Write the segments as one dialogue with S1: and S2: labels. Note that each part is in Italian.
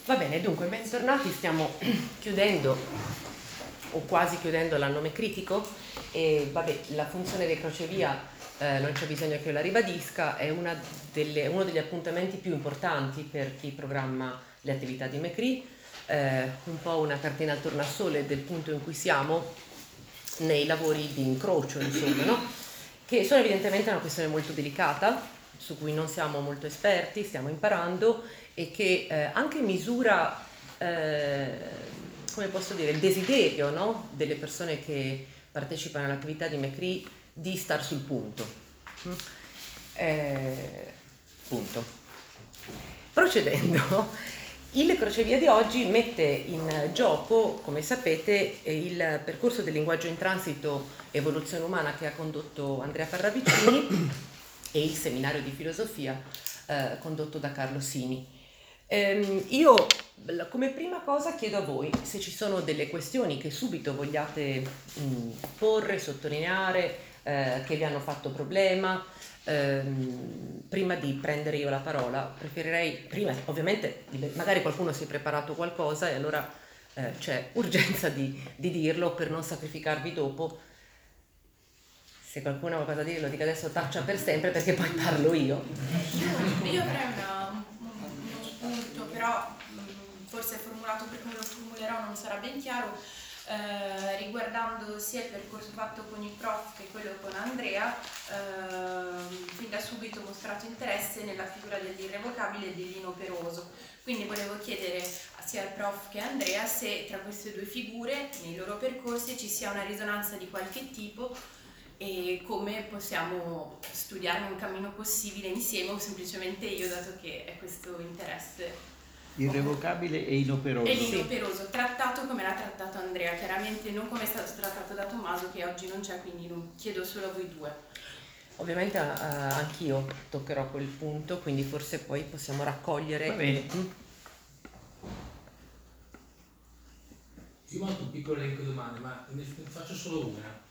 S1: Va bene, dunque, bentornati, stiamo chiudendo o quasi chiudendo l'anno mecritico e la funzione dei crocevia non c'è bisogno che io la ribadisca, è uno degli appuntamenti più importanti per chi programma le attività di Mecri, un po' una cartina al tornasole del punto in cui siamo nei lavori di incrocio, insomma, no? Che sono evidentemente una questione molto delicata, su cui non siamo molto esperti, stiamo imparando e che anche misura, come posso dire, il desiderio, no? Delle persone che partecipano all'attività di Mecri di star sul punto. Punto. Procedendo, il crocevia di oggi mette in gioco, come sapete, il percorso del linguaggio in transito evoluzione umana che ha condotto Andrea Parravicini e il seminario di filosofia condotto da Carlo Sini. Io come prima cosa chiedo a voi se ci sono delle questioni che subito vogliate porre, sottolineare, che vi hanno fatto problema. Prima di prendere io la parola preferirei, prima ovviamente magari qualcuno si è preparato qualcosa e allora c'è urgenza di dirlo per non sacrificarvi dopo. Se qualcuno ha qualcosa da dire lo dica adesso, taccia per sempre perché poi parlo io.
S2: Io avrei uno spunto, però forse formulato per come lo formulerò non sarà ben chiaro, riguardando sia il percorso fatto con il prof che quello con Andrea. Fin da subito ho mostrato interesse nella figura dell'irrevocabile e dell'inoperoso, quindi volevo chiedere sia al prof che a Andrea se tra queste due figure nei loro percorsi ci sia una risonanza di qualche tipo e come possiamo studiarne un cammino possibile insieme o semplicemente io, dato che è questo interesse.
S3: Irrevocabile e inoperoso.
S2: E l'inoperoso, trattato come l'ha trattato Andrea, chiaramente non come è stato trattato da Tommaso che oggi non c'è, quindi non chiedo solo a voi due.
S1: Ovviamente anch'io toccherò quel punto, quindi forse poi possiamo raccogliere.
S3: Va bene.
S4: Io monto un piccolo elenco di domande, ma ne faccio solo una.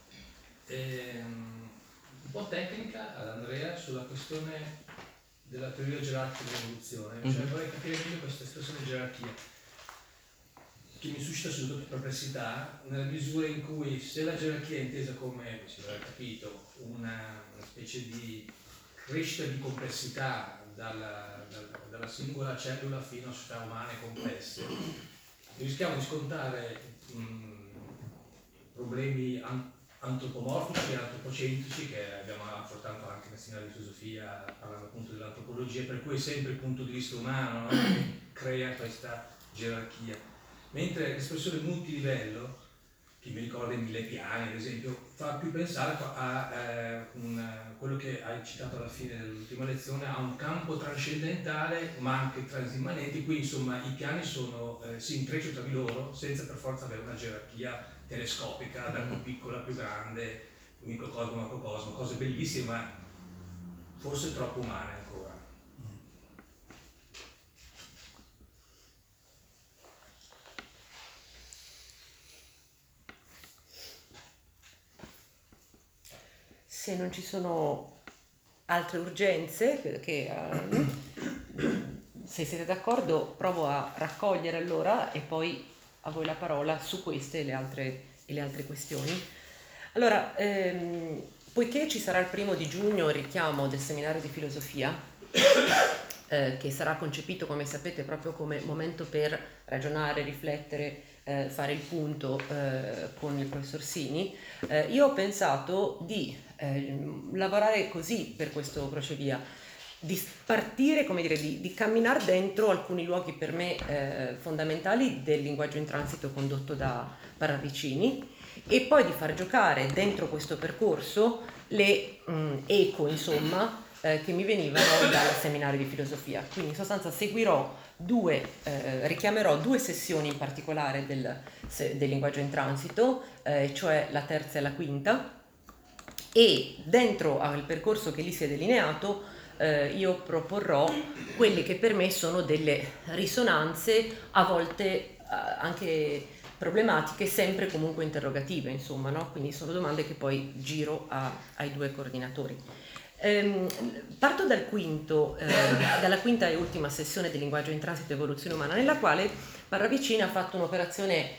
S4: Un po' tecnica ad Andrea sulla questione della teoria gerarchica dell'evoluzione, cioè vorrei capire meglio questa espressione gerarchia che mi suscita subito perplessità nella misura in cui se la gerarchia è intesa come, si aveva capito, una specie di crescita di complessità dalla singola cellula fino a società umane complesse, rischiamo di scontare problemi antropomorfici e antropocentrici che abbiamo affrontato anche nel seminario di filosofia parlando appunto dell'antropologia, per cui è sempre il punto di vista umano, no? Che crea questa gerarchia, mentre l'espressione multilivello, che mi ricorda i 1000 piani ad esempio, fa più pensare a quello che hai citato alla fine dell'ultima lezione, a un campo trascendentale ma anche transimmanente, qui insomma i piani si intrecciano tra di loro senza per forza avere una gerarchia telescopica, da più piccola a più grande, microcosmo, macrocosmo, cose bellissime ma forse troppo umane ancora.
S1: Se non ci sono altre urgenze, se siete d'accordo provo a raccogliere allora e poi a voi la parola su queste e le altre questioni. Allora, poiché ci sarà il 1° giugno il richiamo del seminario di filosofia, che sarà concepito, come sapete, proprio come momento per ragionare, riflettere, fare il punto con il professor Sini, io ho pensato di lavorare così per questo crocevia, di partire, come dire, di camminare dentro alcuni luoghi per me fondamentali del linguaggio in transito condotto da Parravicini e poi di far giocare dentro questo percorso le eco, insomma, che mi venivano dal seminario di filosofia. Quindi in sostanza richiamerò due sessioni in particolare del linguaggio in transito, cioè la terza e la quinta, e dentro al percorso che lì si è delineato io proporrò quelle che per me sono delle risonanze, a volte anche problematiche, sempre comunque interrogative, insomma, no? Quindi sono domande che poi giro ai due coordinatori. Parto dalla quinta e ultima sessione di linguaggio in transito e evoluzione umana, nella quale Parravicini ha fatto un'operazione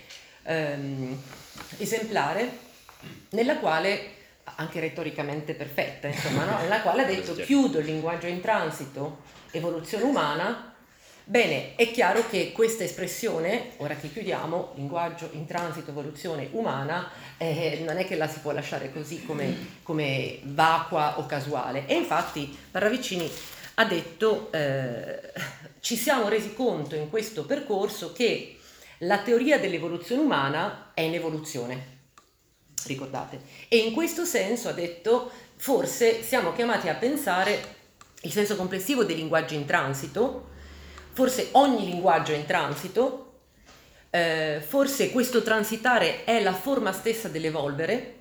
S1: esemplare, nella quale, anche retoricamente perfetta, insomma, no? Nella quale ha detto: chiudo il linguaggio in transito, evoluzione umana. Bene, è chiaro che questa espressione, ora che chiudiamo, linguaggio in transito, evoluzione umana, non è che la si può lasciare così come vacua o casuale. E infatti Parravicini ha detto, ci siamo resi conto in questo percorso che la teoria dell'evoluzione umana è in evoluzione, ricordate? E in questo senso ha detto, forse siamo chiamati a pensare il senso complessivo dei linguaggi in transito. Forse ogni linguaggio è in transito, forse questo transitare è la forma stessa dell'evolvere,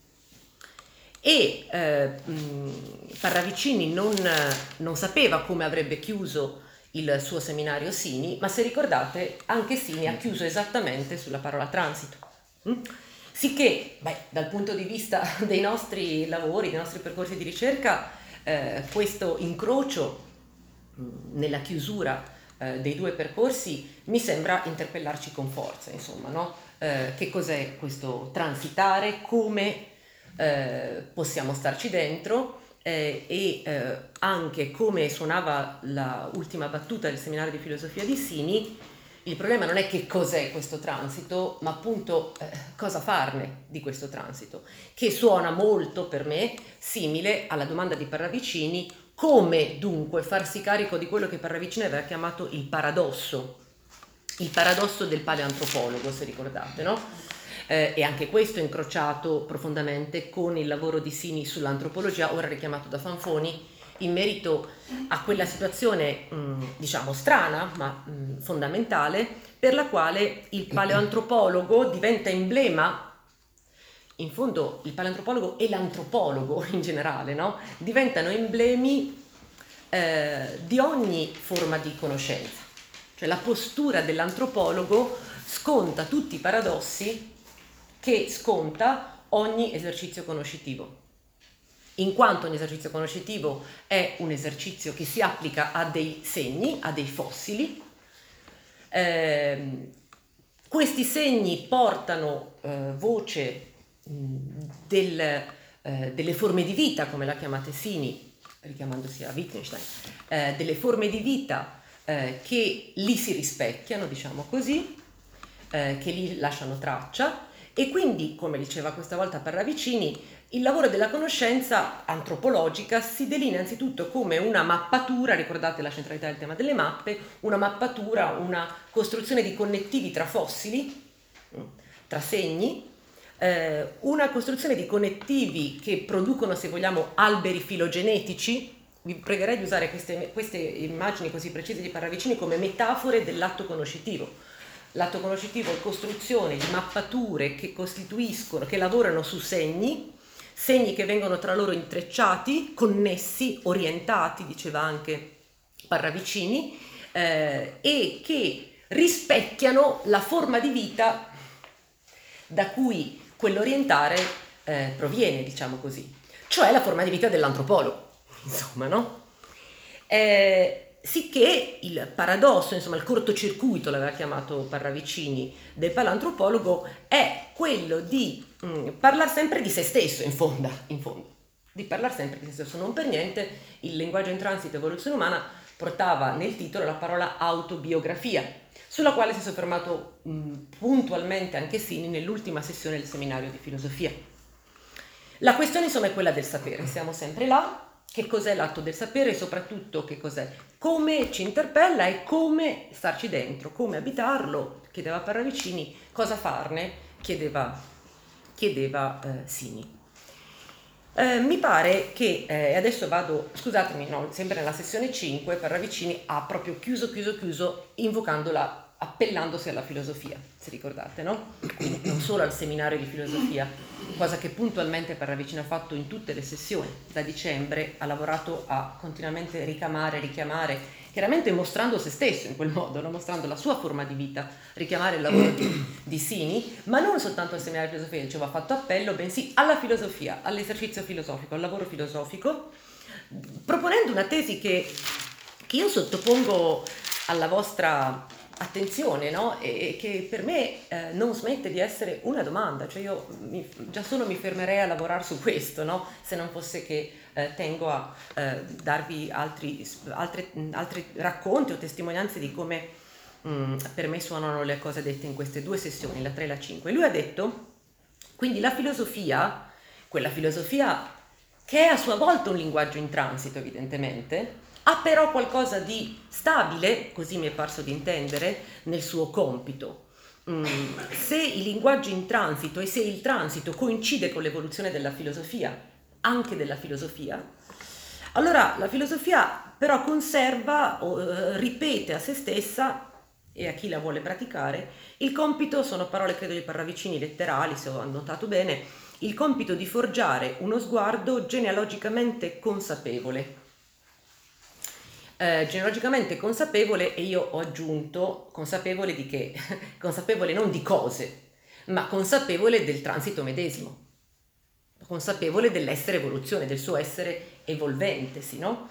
S1: e Parravicini non sapeva come avrebbe chiuso il suo seminario Sini, ma se ricordate anche Sini ha chiuso esattamente sulla parola transito. Sicché, dal punto di vista dei nostri lavori, dei nostri percorsi di ricerca, questo incrocio nella chiusura dei due percorsi mi sembra interpellarci con forza, insomma, no? Che cos'è questo transitare, come possiamo starci dentro, e anche come suonava la ultima battuta del seminario di filosofia di Sini. Il problema non è che cos'è questo transito, ma appunto cosa farne di questo transito, che suona molto per me simile alla domanda di Parravicini: come dunque farsi carico di quello che Parravicini aveva chiamato il paradosso del paleantropologo, se ricordate, no? E anche questo è incrociato profondamente con il lavoro di Sini sull'antropologia, ora richiamato da Fanfoni, in merito a quella situazione diciamo strana ma fondamentale, per la quale il paleoantropologo diventa emblema. In fondo il paleantropologo e l'antropologo in generale, no? Diventano emblemi di ogni forma di conoscenza. Cioè la postura dell'antropologo sconta tutti i paradossi che sconta ogni esercizio conoscitivo, in quanto ogni esercizio conoscitivo è un esercizio che si applica a dei segni, a dei fossili. Questi segni portano voce delle forme di vita, come la chiamate Sini, richiamandosi a Wittgenstein, delle forme di vita che lì si rispecchiano, diciamo così, che lì lasciano traccia, e quindi, come diceva questa volta Parravicini, il lavoro della conoscenza antropologica si delinea anzitutto come una mappatura, ricordate la centralità del tema delle mappe, una mappatura, una costruzione di connettivi tra fossili, tra segni, una costruzione di connettivi che producono, se vogliamo, alberi filogenetici. Vi pregherei di usare queste immagini così precise di Parravicini come metafore dell'atto conoscitivo. L'atto conoscitivo è costruzione di mappature che costituiscono, che lavorano su segni che vengono tra loro intrecciati, connessi, orientati, diceva anche Parravicini, e che rispecchiano la forma di vita da cui quell'orientare proviene, diciamo così, cioè la forma di vita dell'antropologo, insomma, no? Sicché il paradosso, insomma il cortocircuito, l'aveva chiamato Parravicini, del paleantropologo è quello di parlare sempre di se stesso, in fondo, di parlare sempre di se stesso. Non per niente il linguaggio in transito evoluzione umana portava nel titolo la parola autobiografia, sulla quale si è soffermato puntualmente anche Sini nell'ultima sessione del seminario di filosofia. La questione insomma è quella del sapere, siamo sempre là. Che cos'è l'atto del sapere e soprattutto che cos'è, come ci interpella e come starci dentro, come abitarlo, chiedeva Parravicini, cosa farne, chiedeva Sini. Mi pare che, adesso vado, scusatemi, no, sempre nella sessione 5, Parravicini ha proprio chiuso, invocandola, appellandosi alla filosofia, se ricordate, no? Quindi non solo al seminario di filosofia, cosa che puntualmente Parravicini ha fatto in tutte le sessioni, da dicembre ha lavorato a continuamente richiamare, chiaramente mostrando se stesso in quel modo, no? Mostrando la sua forma di vita, richiamare il lavoro di Sini, ma non soltanto al seminario di filosofia, dicevo, ha fatto appello, bensì alla filosofia, all'esercizio filosofico, al lavoro filosofico, proponendo una tesi che io sottopongo alla vostra attenzione, no? E che per me non smette di essere una domanda, cioè io già solo mi fermerei a lavorare su questo, no? Se non fosse che tengo a darvi altri racconti o testimonianze di come per me suonano le cose dette in queste due sessioni, la 3 e la 5. Lui ha detto, quindi la filosofia, quella filosofia che è a sua volta un linguaggio in transito evidentemente, ha però qualcosa di stabile, così mi è parso di intendere, nel suo compito. Se i linguaggi in transito e se il transito coincide con l'evoluzione della filosofia, anche della filosofia, allora la filosofia però conserva o ripete a se stessa e a chi la vuole praticare il compito, sono parole credo di Parravicini letterali se ho annotato bene, il compito di forgiare uno sguardo genealogicamente consapevole. Genealogicamente consapevole, e io ho aggiunto consapevole di che? Consapevole non di cose, ma consapevole del transito medesimo, consapevole dell'essere evoluzione, del suo essere evolventesi, no?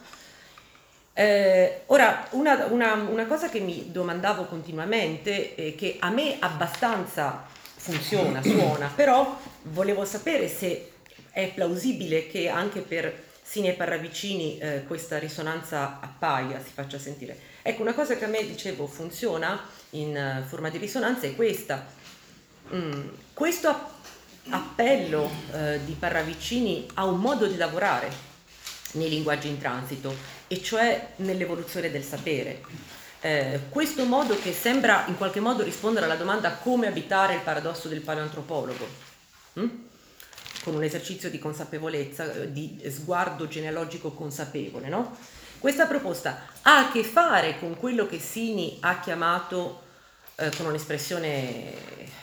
S1: Ora, una cosa che mi domandavo continuamente, che a me abbastanza funziona, suona, però volevo sapere se è plausibile che anche per Sini e Parravicini questa risonanza appaia, si faccia sentire. Ecco, una cosa che a me, dicevo, funziona in forma di risonanza è questa. Questo appello di Parravicini a un modo di lavorare nei linguaggi in transito, e cioè nell'evoluzione del sapere. Questo modo che sembra in qualche modo rispondere alla domanda come abitare il paradosso del paleoantropologo, con un esercizio di consapevolezza, di sguardo genealogico consapevole, no? Questa proposta ha a che fare con quello che Sini ha chiamato, con un'espressione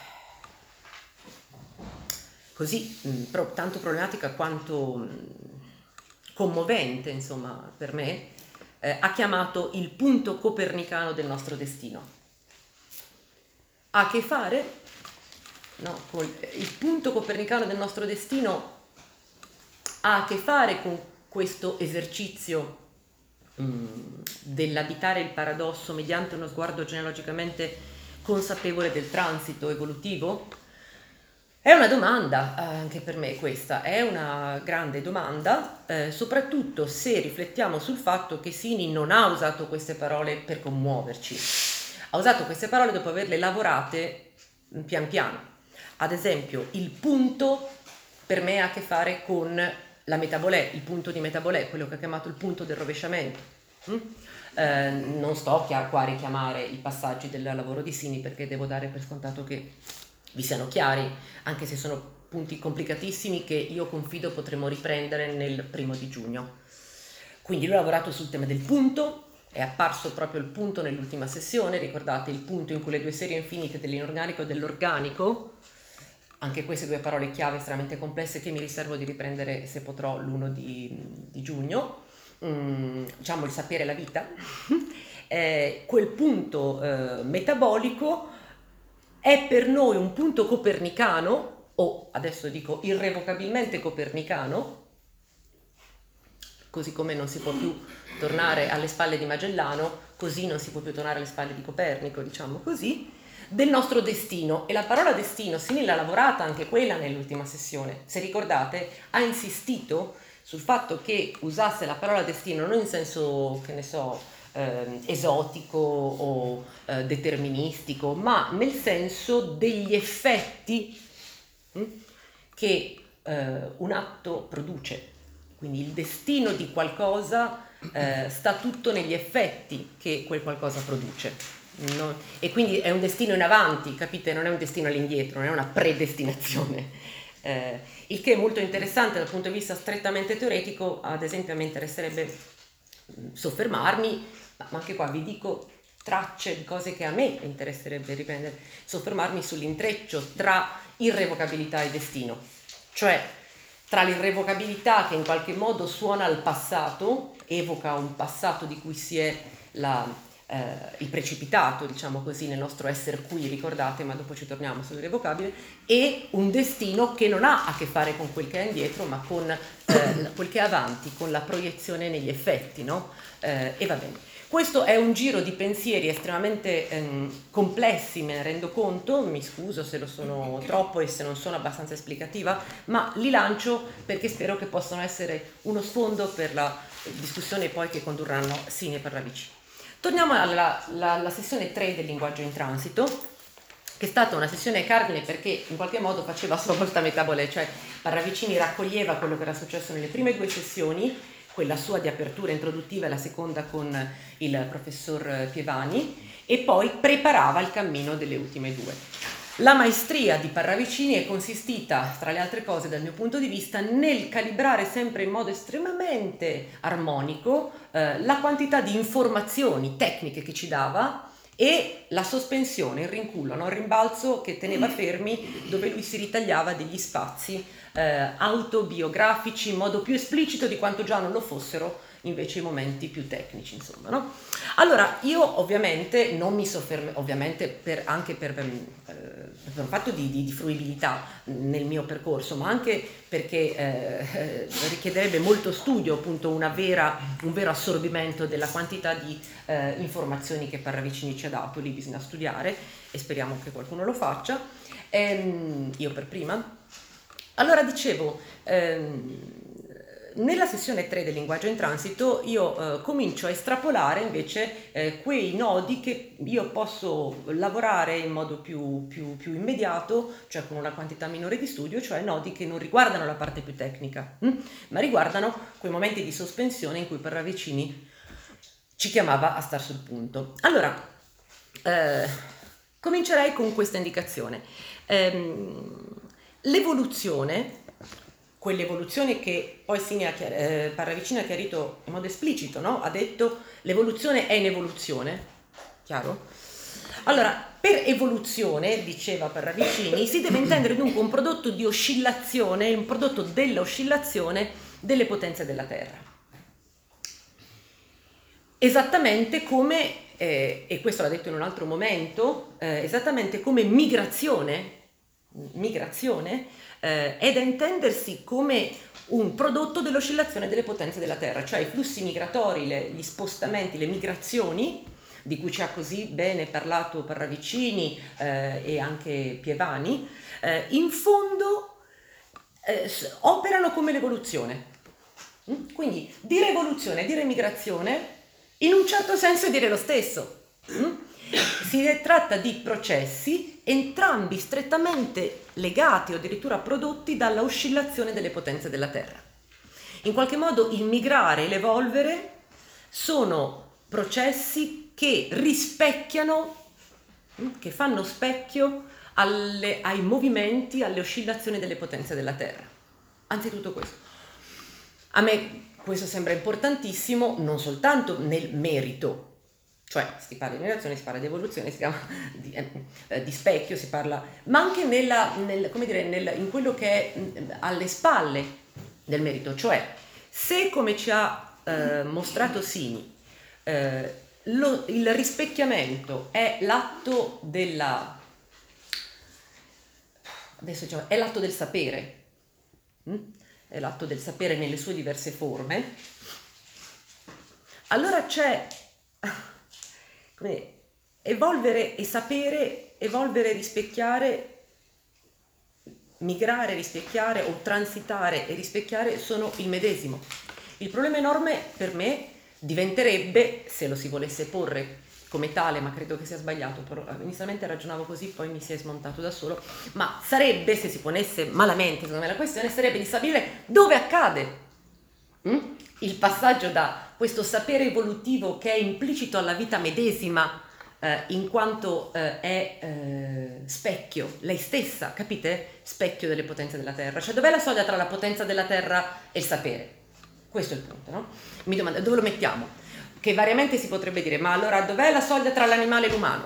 S1: così tanto problematica quanto commovente, insomma, per me, ha chiamato il punto copernicano del nostro destino. Ha a che fare, no, con il punto copernicano del nostro destino, ha a che fare con questo esercizio dell'abitare il paradosso mediante uno sguardo genealogicamente consapevole del transito evolutivo? È una domanda, anche per me questa, è una grande domanda, soprattutto se riflettiamo sul fatto che Sini non ha usato queste parole per commuoverci, ha usato queste parole dopo averle lavorate pian piano. Ad esempio, il punto per me ha a che fare con la Metabolè, il punto di Metabolè, quello che ha chiamato il punto del rovesciamento. Non sto qua a richiamare i passaggi del lavoro di Sini perché devo dare per scontato che vi siano chiari, anche se sono punti complicatissimi che io confido potremo riprendere nel 1 giugno. Quindi lui ha lavorato sul tema del punto, è apparso proprio il punto nell'ultima sessione, ricordate il punto in cui le due serie infinite dell'inorganico e dell'organico, anche queste due parole chiave estremamente complesse che mi riservo di riprendere se potrò l'1 di giugno, diciamo il sapere e la vita, quel punto metabolico è per noi un punto copernicano, o adesso dico irrevocabilmente copernicano, così come non si può più tornare alle spalle di Magellano, così non si può più tornare alle spalle di Copernico, diciamo così, del nostro destino. E la parola destino, Sini l'ha lavorata anche quella nell'ultima sessione. Se ricordate, ha insistito sul fatto che usasse la parola destino non in senso, che ne so, esotico o deterministico, ma nel senso degli effetti che un atto produce. Quindi il destino di qualcosa sta tutto negli effetti che quel qualcosa produce. No? E quindi è un destino in avanti, capite? Non è un destino all'indietro, non è una predestinazione. Il che è molto interessante dal punto di vista strettamente teoretico. Ad esempio a me interesserebbe soffermarmi, ma anche qua vi dico tracce di cose che a me interesserebbe riprendere, soffermarmi sull'intreccio tra irrevocabilità e destino, cioè tra l'irrevocabilità che in qualche modo suona al passato, evoca un passato di cui si è la il precipitato, diciamo così, nel nostro essere qui, ricordate, ma dopo ci torniamo sull'irrevocabile, e un destino che non ha a che fare con quel che è indietro, ma con quel che è avanti, con la proiezione negli effetti, no? E va bene. Questo è un giro di pensieri estremamente complessi, me ne rendo conto, mi scuso se lo sono troppo e se non sono abbastanza esplicativa, ma li lancio perché spero che possano essere uno sfondo per la discussione poi che condurranno Sini e Parravicini. Torniamo alla sessione 3 del linguaggio in transito, che è stata una sessione cardine perché in qualche modo faceva a sua volta metabole, cioè Parravicini raccoglieva quello che era successo nelle prime 2 sessioni, quella sua di apertura introduttiva e la seconda con il professor Pievani, e poi preparava il cammino delle ultime 2. La maestria di Parravicini è consistita, tra le altre cose dal mio punto di vista, nel calibrare sempre in modo estremamente armonico la quantità di informazioni tecniche che ci dava e la sospensione, il rincullo, no? Il rimbalzo che teneva fermi, dove lui si ritagliava degli spazi autobiografici in modo più esplicito di quanto già non lo fossero invece i momenti più tecnici, insomma, no? Allora, io ovviamente non mi soffermo, ovviamente anche per un fatto di fruibilità nel mio percorso, ma anche perché richiederebbe molto studio, appunto un vero assorbimento della quantità di informazioni che Parravicini ci ha dato. Lì bisogna studiare e speriamo che qualcuno lo faccia, io per prima. Allora dicevo, nella sessione 3 del linguaggio in transito io comincio a estrapolare invece quei nodi che io posso lavorare in modo più immediato, cioè con una quantità minore di studio, cioè nodi che non riguardano la parte più tecnica, ma riguardano quei momenti di sospensione in cui Parravicini ci chiamava a star sul punto. Allora, comincerei con questa indicazione. L'evoluzione, quell'evoluzione che poi Parravicini ha chiarito in modo esplicito, no? Ha detto l'evoluzione è in evoluzione, chiaro? Allora, per evoluzione, diceva Parravicini, si deve intendere dunque un prodotto di oscillazione, un prodotto dell'oscillazione delle potenze della Terra. Esattamente come, e questo l'ha detto in un altro momento, esattamente come migrazione è da intendersi come un prodotto dell'oscillazione delle potenze della Terra, cioè i flussi migratori, gli spostamenti, le migrazioni, di cui ci ha così bene parlato Parravicini e anche Pievani, in fondo operano come l'evoluzione. Quindi dire evoluzione e dire migrazione in un certo senso è dire lo stesso. Si tratta di processi entrambi strettamente legati o addirittura prodotti dalla oscillazione delle potenze della Terra. In qualche modo il migrare e l'evolvere sono processi che rispecchiano, che fanno specchio ai movimenti, alle oscillazioni delle potenze della Terra. Anzitutto questo. A me questo sembra importantissimo non soltanto nel merito, cioè si parla di migrazione, si parla di evoluzione, si parla di specchio, si parla, ma anche in quello che è alle spalle del merito, cioè se, come ci ha mostrato Sini, il rispecchiamento è l'atto è l'atto del sapere, è l'atto del sapere nelle sue diverse forme, allora c'è evolvere e sapere, evolvere, rispecchiare, migrare, rispecchiare o transitare e rispecchiare sono il medesimo. Il problema enorme per me diventerebbe, se lo si volesse porre come tale, ma credo che sia sbagliato, però inizialmente ragionavo così, poi mi si è smontato da solo, ma sarebbe, se si ponesse malamente secondo me la questione, sarebbe di stabilire dove accade il passaggio da questo sapere evolutivo che è implicito alla vita medesima in quanto è specchio, lei stessa, capite? Specchio delle potenze della Terra. Cioè dov'è la soglia tra la potenza della Terra e il sapere? Questo è il punto, no? Mi domando dove lo mettiamo? Che variamente si potrebbe dire, ma allora dov'è la soglia tra l'animale e l'umano?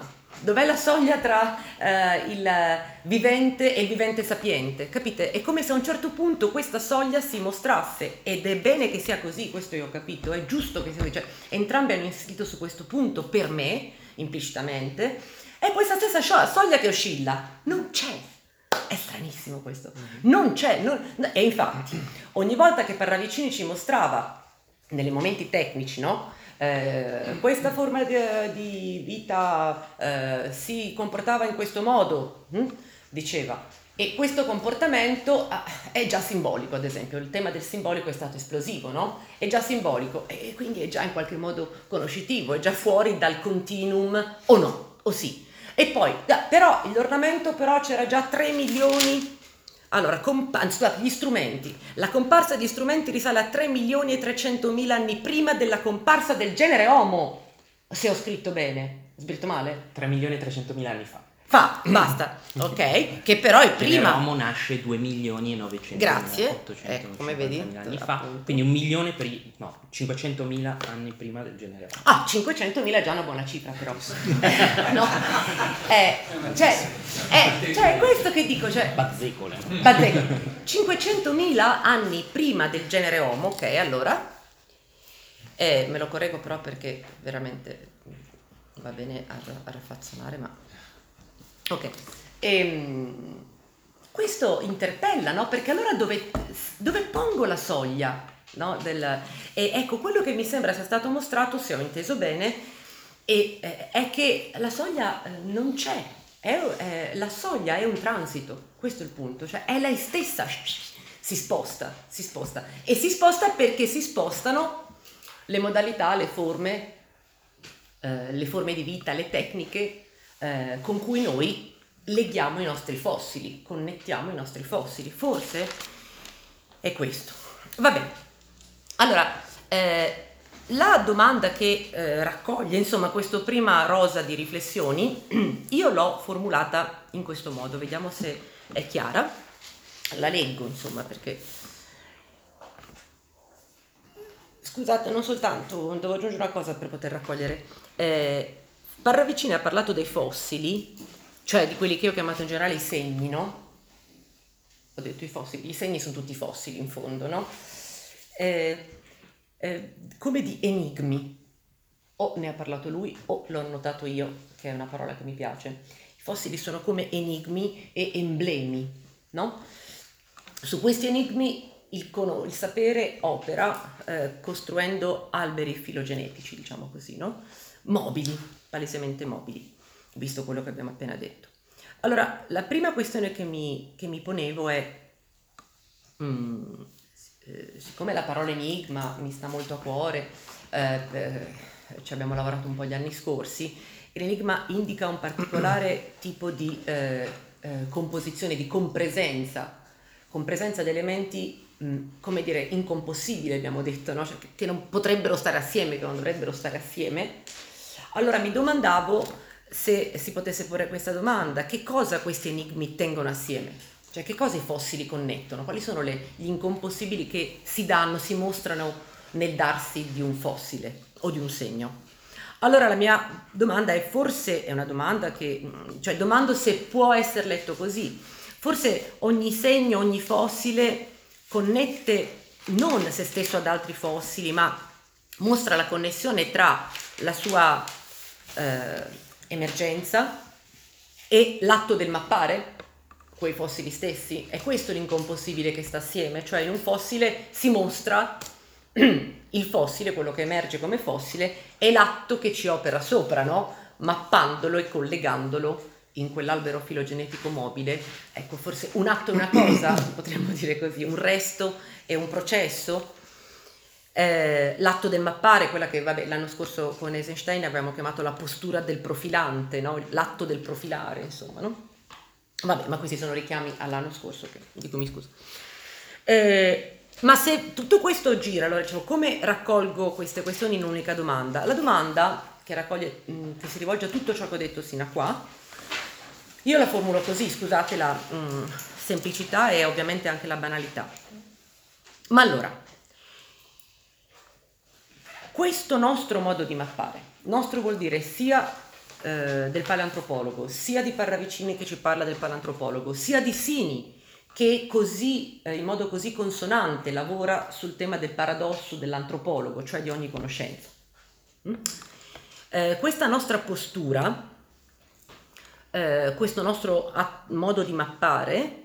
S1: Dov'è la soglia tra il vivente e il vivente sapiente? Capite? È come se a un certo punto questa soglia si mostrasse, ed è bene che sia così, questo io ho capito, è giusto che sia così, cioè, entrambi hanno insistito su questo punto per me, implicitamente, è questa stessa soglia che oscilla, non c'è. È stranissimo questo, non c'è, e infatti ogni volta che Parravicini ci mostrava, nei momenti tecnici, no? Questa forma di vita si comportava in questo modo, diceva, e questo comportamento è già simbolico, ad esempio, il tema del simbolico è stato esplosivo, no? È già simbolico e quindi è già in qualche modo conoscitivo, è già fuori dal continuum o no, o sì. E poi, però, l'ornamento però c'era già 3 milioni, allora, scusate, gli strumenti, la comparsa di strumenti risale a 3.300.000 anni prima della comparsa del genere Homo, se ho scritto bene, ho scritto male?
S5: 3.300.000 anni fa.
S1: Basta, ok, che però è prima.
S5: L'uomo nasce 2.900.000,
S1: grazie,
S5: 800,
S1: come vedi,
S5: anni fa, quindi 500.000 anni prima del genere.
S1: 500.000 è già una buona cifra però. No, cioè questo che dico, cioè
S5: Bazzecole.
S1: 500.000 anni prima del genere Homo, ok, allora me lo correggo però perché veramente va bene a raffazzonare, ma ok, questo interpella, no? Perché allora dove pongo la soglia, no? E ecco, quello che mi sembra sia stato mostrato, se ho inteso bene, è che la soglia non c'è, la soglia è un transito, questo è il punto, cioè è lei stessa, si sposta, e si sposta perché si spostano le modalità, le forme di vita, le tecniche con cui noi leghiamo i nostri fossili, connettiamo i nostri fossili. Forse è questo. Va bene. Allora, la domanda che raccoglie, insomma, questa prima rosa di riflessioni, io l'ho formulata in questo modo, vediamo se è chiara. La leggo, insomma, perché... Scusate, non soltanto, devo aggiungere una cosa per poter raccogliere. Parravicini ha parlato dei fossili, cioè di quelli che io ho chiamato in generale i segni, no? Ho detto i fossili, i segni sono tutti fossili in fondo, no? Come di enigmi, o ne ha parlato lui o l'ho notato io, che è una parola che mi piace. I fossili sono come enigmi e emblemi, no? Su questi enigmi il sapere opera costruendo alberi filogenetici, diciamo così, no? Mobili, palesemente mobili, visto quello che abbiamo appena detto. Allora, la prima questione che mi ponevo è, siccome la parola enigma mi sta molto a cuore, ci abbiamo lavorato un po' gli anni scorsi, l'enigma indica un particolare tipo di composizione, di compresenza di elementi, come dire, incompossibili, abbiamo detto, no? Cioè, che non potrebbero stare assieme, che non dovrebbero stare assieme. Allora mi domandavo se si potesse porre questa domanda: che cosa questi enigmi tengono assieme? Cioè, che cosa i fossili connettono? Quali sono gli incompossibili che si danno, si mostrano nel darsi di un fossile o di un segno? Allora la mia domanda è, forse è una domanda che, cioè domando se può essere letto così. Forse ogni segno, ogni fossile connette non se stesso ad altri fossili, ma mostra la connessione tra la sua emergenza e l'atto del mappare quei fossili stessi. È questo l'incompossibile che sta assieme, cioè in un fossile si mostra il fossile, quello che emerge come fossile, è l'atto che ci opera sopra, no? Mappandolo e collegandolo in quell'albero filogenetico mobile. Ecco, forse un atto è una cosa, potremmo dire così, un resto è un processo. L'atto del mappare, quella che l'anno scorso con Eisenstein abbiamo chiamato la postura del profilante, no? L'atto del profilare, insomma, no? Vabbè, ma questi sono richiami all'anno scorso, di cui mi scuso. Ma se tutto questo gira, allora dicevo, come raccolgo queste questioni in un'unica domanda? La domanda che si rivolge a tutto ciò che ho detto sino a qua, io la formulo così, scusate la semplicità e ovviamente anche la banalità. Ma allora, questo nostro modo di mappare, nostro vuol dire sia del paleantropologo, sia di Parravicini che ci parla del paleantropologo, sia di Sini che così, in modo così consonante lavora sul tema del paradosso dell'antropologo, cioè di ogni conoscenza. Questa nostra postura, questo nostro modo di mappare,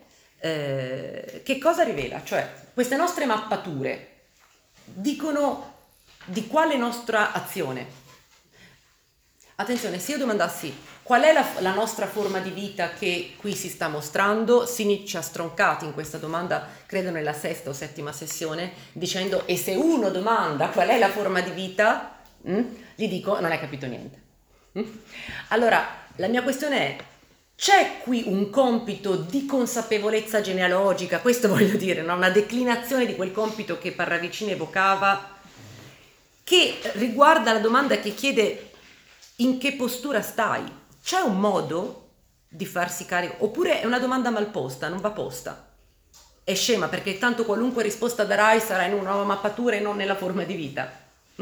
S1: che cosa rivela? Cioè, queste nostre mappature dicono di quale nostra azione. Attenzione, se io domandassi qual è la nostra forma di vita che qui si sta mostrando, Sini ci ha stroncati in questa domanda, credo nella 6ª o 7ª sessione, dicendo: e se uno domanda qual è la forma di vita, gli dico: non hai capito niente. Allora, la mia questione è: c'è qui un compito di consapevolezza genealogica, questo voglio dire, no? Una declinazione di quel compito che Parravicini evocava, che riguarda la domanda che chiede: in che postura stai? C'è un modo di farsi carico? Oppure è una domanda mal posta, non va posta? È scema, perché tanto qualunque risposta darai sarà in una nuova mappatura e non nella forma di vita.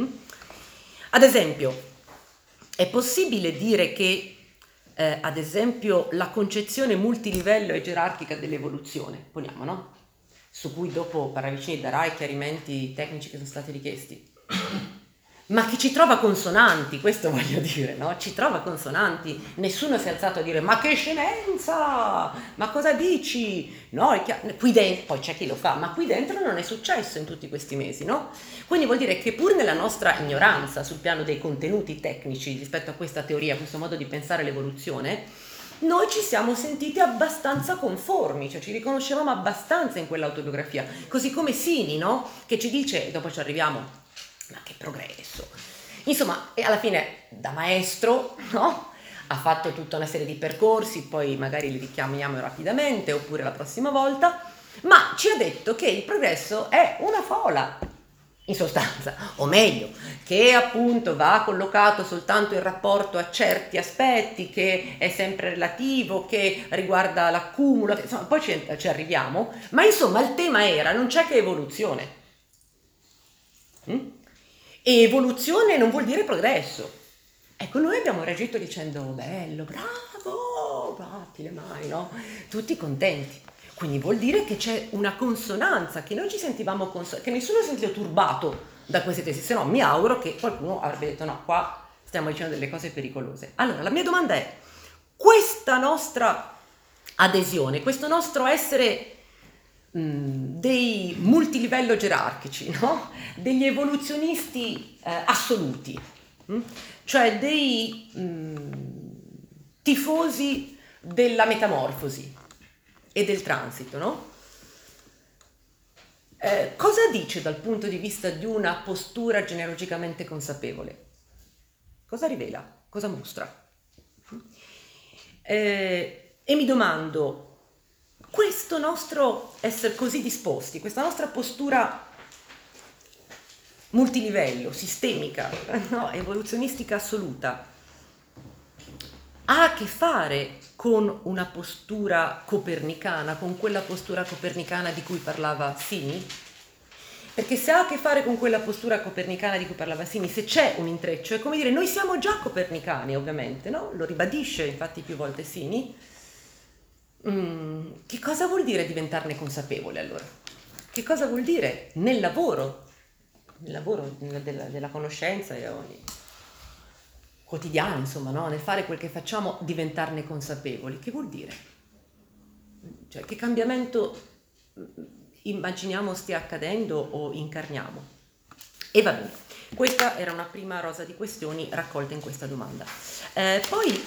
S1: Ad esempio, è possibile dire che, ad esempio, la concezione multilivello e gerarchica dell'evoluzione, poniamo, no? Su cui dopo Parravicini darà i chiarimenti tecnici che sono stati richiesti, ma che ci trova consonanti, questo voglio dire, no? Ci trova consonanti, nessuno si è alzato a dire: ma che scemenza, ma cosa dici? No, qui dentro, poi c'è chi lo fa, ma qui dentro non è successo in tutti questi mesi, no? Quindi vuol dire che pur nella nostra ignoranza sul piano dei contenuti tecnici rispetto a questa teoria, a questo modo di pensare l'evoluzione, noi ci siamo sentiti abbastanza conformi, cioè ci riconoscevamo abbastanza in quell'autobiografia, così come Sini, no? Che ci dice, e dopo ci arriviamo, ma che progresso! Insomma, e alla fine da maestro, no? Ha fatto tutta una serie di percorsi, poi magari li richiamiamo rapidamente oppure la prossima volta, ma ci ha detto che il progresso è una fola, in sostanza, o meglio, che appunto va collocato soltanto in rapporto a certi aspetti, che è sempre relativo, che riguarda l'accumulo, insomma, poi ci arriviamo, ma insomma il tema era: non c'è che evoluzione. E evoluzione non vuol dire progresso. Ecco, noi abbiamo reagito dicendo: bello, bravo, batti le mani, no? Tutti contenti. Quindi vuol dire che c'è una consonanza, che noi ci sentivamo che nessuno si è sentito turbato da queste tesi, se no mi auguro che qualcuno avrebbe detto: no, qua stiamo dicendo delle cose pericolose. Allora, la mia domanda è: questa nostra adesione, questo nostro essere dei multilivello gerarchici, no? Degli evoluzionisti assoluti, cioè dei tifosi della metamorfosi e del transito, no? Cosa dice dal punto di vista di una postura genealogicamente consapevole? Cosa rivela? Cosa mostra? E mi domando: questo nostro essere così disposti, questa nostra postura multilivello, sistemica, no? Evoluzionistica assoluta, ha a che fare con una postura copernicana, con quella postura copernicana di cui parlava Sini? Perché se ha a che fare con quella postura copernicana di cui parlava Sini, se c'è un intreccio, è come dire: noi siamo già copernicani, ovviamente, no? Lo ribadisce infatti più volte Sini. Che cosa vuol dire diventarne consapevole allora? Che cosa vuol dire nel lavoro della conoscenza e ogni quotidiano, insomma, no? Nel fare quel che facciamo, diventarne consapevoli? Che vuol dire? Cioè, che cambiamento immaginiamo stia accadendo o incarniamo? E va bene, questa era una prima rosa di questioni raccolte in questa domanda. Poi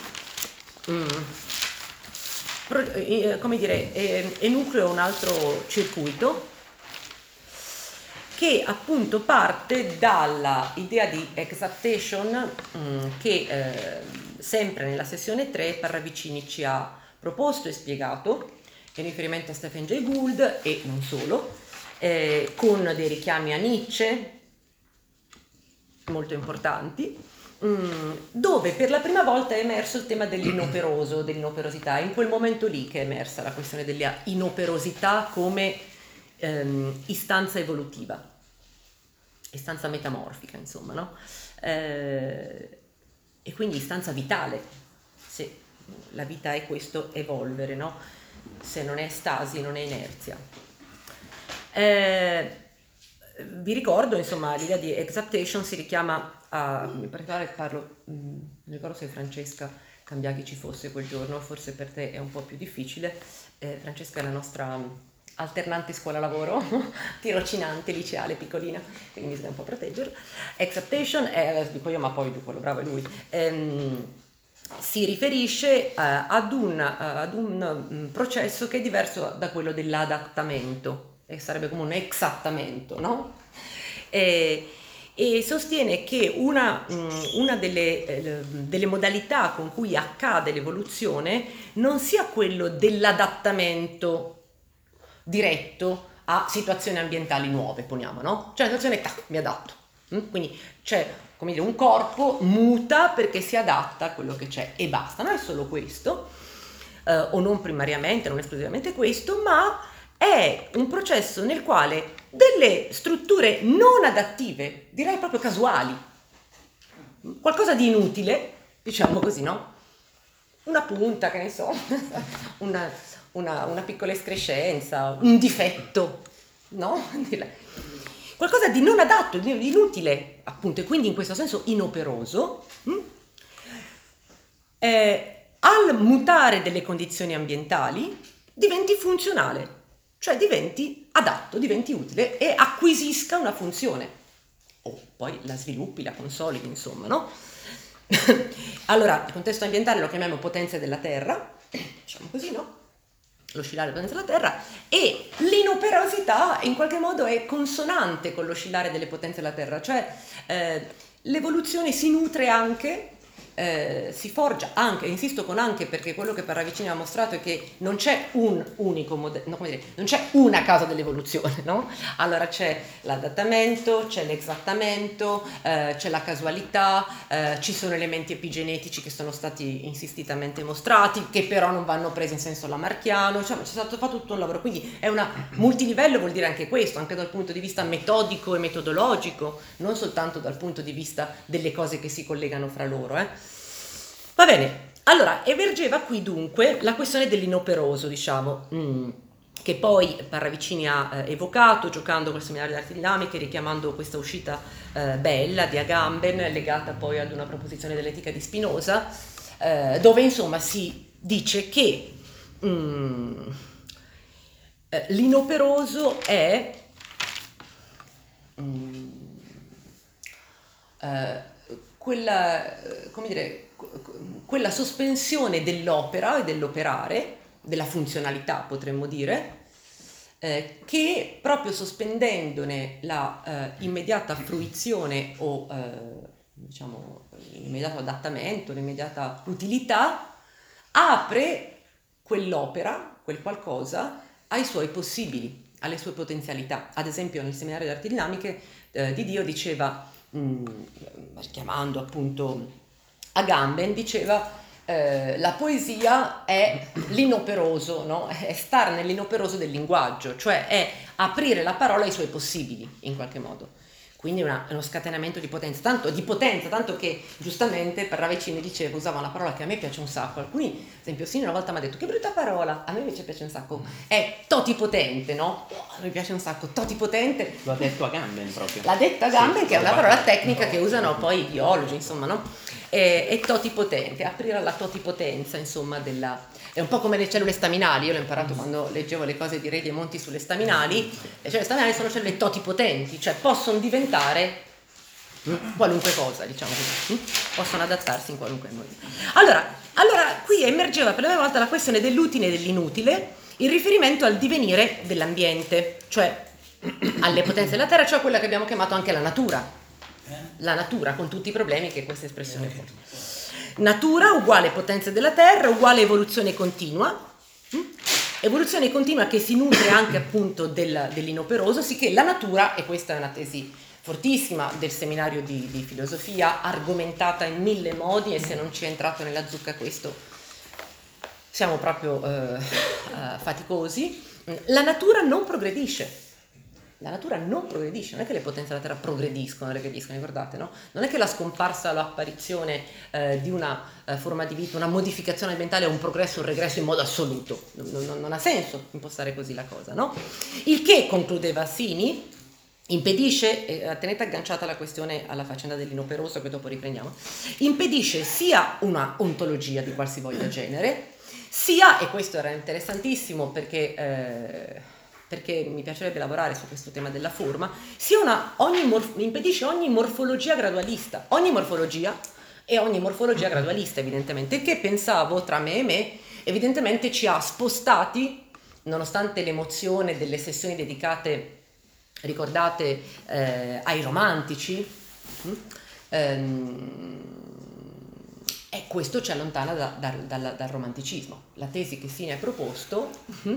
S1: come dire, enucleo un altro circuito che appunto parte dalla idea di exaptation che sempre nella sessione 3 Parravicini ci ha proposto e spiegato in riferimento a Stephen Jay Gould e non solo, con dei richiami a Nietzsche molto importanti, dove per la prima volta è emerso il tema dell'inoperoso, dell'inoperosità. In quel momento lì che è emersa la questione della inoperosità come istanza evolutiva, istanza metamorfica, insomma, no? e quindi istanza vitale. Se la vita è questo, evolvere, no? Se non è stasi, non è inerzia. Vi ricordo, insomma, l'idea di exaptation si richiama in particolare non ricordo se Francesca Cambiaghi ci fosse quel giorno, forse per te è un po' più difficile. Francesca è la nostra alternante scuola-lavoro, tirocinante, liceale, piccolina, quindi bisogna un po' proteggerla. Exaptation, dico io, ma poi quello bravo è lui, si riferisce ad un processo che è diverso da quello dell'adattamento, e sarebbe come un exattamento, no? E sostiene che una delle modalità con cui accade l'evoluzione non sia quello dell'adattamento diretto a situazioni ambientali nuove, poniamo, no? Cioè la situazione, mi adatto. Quindi c'è, come dire, un corpo muta perché si adatta a quello che c'è e basta. Non è solo questo, o non primariamente, non esclusivamente questo, ma è un processo nel quale delle strutture non adattive, direi proprio casuali, qualcosa di inutile, diciamo così, no? Una punta, che ne so, una piccola escrescenza, un difetto, no? Qualcosa di non adatto, di inutile, appunto, e quindi in questo senso inoperoso, al mutare delle condizioni ambientali diventi funzionale. Cioè diventi adatto, diventi utile e acquisisca una funzione. O poi la sviluppi, la consolidi, insomma, no? Allora, il contesto ambientale lo chiamiamo potenze della Terra, diciamo così, no? L'oscillare delle potenze della Terra, e l'inoperosità in qualche modo è consonante con l'oscillare delle potenze della Terra, cioè l'evoluzione si nutre anche, si forgia anche, insisto con anche perché quello che Parravicini ha mostrato è che non c'è un unico modello, no, come dire, non c'è una causa dell'evoluzione, no? Allora c'è l'adattamento, c'è l'esattamento, c'è la casualità, ci sono elementi epigenetici che sono stati insistitamente mostrati, che però non vanno presi in senso lamarckiano, cioè c'è stato fatto tutto un lavoro, quindi è una multilivello, vuol dire anche questo, anche dal punto di vista metodico e metodologico, non soltanto dal punto di vista delle cose che si collegano fra loro, Va bene, allora emergeva qui dunque la questione dell'inoperoso, diciamo, che poi Parravicini ha evocato giocando col seminario di arti dinamiche, richiamando questa uscita bella di Agamben, legata poi ad una proposizione dell'etica di Spinoza, dove insomma si dice che l'inoperoso è quella sospensione dell'opera e dell'operare, della funzionalità potremmo dire, che proprio sospendendone la immediata fruizione o diciamo l'immediato adattamento, l'immediata utilità, apre quell'opera, quel qualcosa, ai suoi possibili, alle sue potenzialità. Ad esempio nel seminario di arti dinamiche di Dio diceva, chiamando appunto Agamben, diceva la poesia è l'inoperoso, no? È stare nell'inoperoso del linguaggio, cioè è aprire la parola ai suoi possibili in qualche modo. Quindi è uno scatenamento di potenza, tanto che giustamente Parravicini diceva, usava una parola che a me piace un sacco. Alcuni, ad esempio Sini una volta mi ha detto che brutta parola, a me invece piace un sacco, è totipotente, no? A me piace un sacco, totipotente.
S5: Lo ha detto Agamben proprio.
S1: L'ha detto Agamben, sì, che è una parola tecnica che usano poi i biologi, insomma, no? È totipotente, aprire alla totipotenza, insomma, è un po' come le cellule staminali. Io l'ho imparato quando leggevo le cose di Redi e Monti sulle staminali. Le cellule staminali sono cellule totipotenti, cioè possono diventare qualunque cosa, diciamo così, possono adattarsi in qualunque modo. Allora qui emergeva per la prima volta la questione dell'utile e dell'inutile in riferimento al divenire dell'ambiente, cioè alle potenze della Terra, cioè quella che abbiamo chiamato anche la natura con tutti i problemi che questa espressione porta. Natura uguale potenze della Terra uguale evoluzione continua che si nutre anche appunto dell'inoperoso, sicché la natura, e questa è una tesi fortissima del seminario di filosofia, argomentata in 1000 modi, e se non ci è entrato nella zucca questo siamo proprio faticosi, la natura non progredisce, La natura non progredisce, non è che le potenze della Terra progrediscono, regrediscono, ricordate, no? Non è che la scomparsa o l'apparizione di una forma di vita, una modificazione ambientale è un progresso o un regresso in modo assoluto. Non ha senso impostare così la cosa, no? Il che, concludeva Assini, impedisce, tenete agganciata la questione alla faccenda dell'inoperoso che dopo riprendiamo, impedisce sia una ontologia di qualsivoglia genere, sia, e questo era interessantissimo perché mi piacerebbe lavorare su questo tema della forma, sia impedisce ogni morfologia gradualista, ogni morfologia gradualista evidentemente, che pensavo tra me e me, evidentemente ci ha spostati, nonostante l'emozione delle sessioni dedicate, ricordate, ai romantici, e questo ci allontana dal romanticismo. La tesi che Sini ha proposto,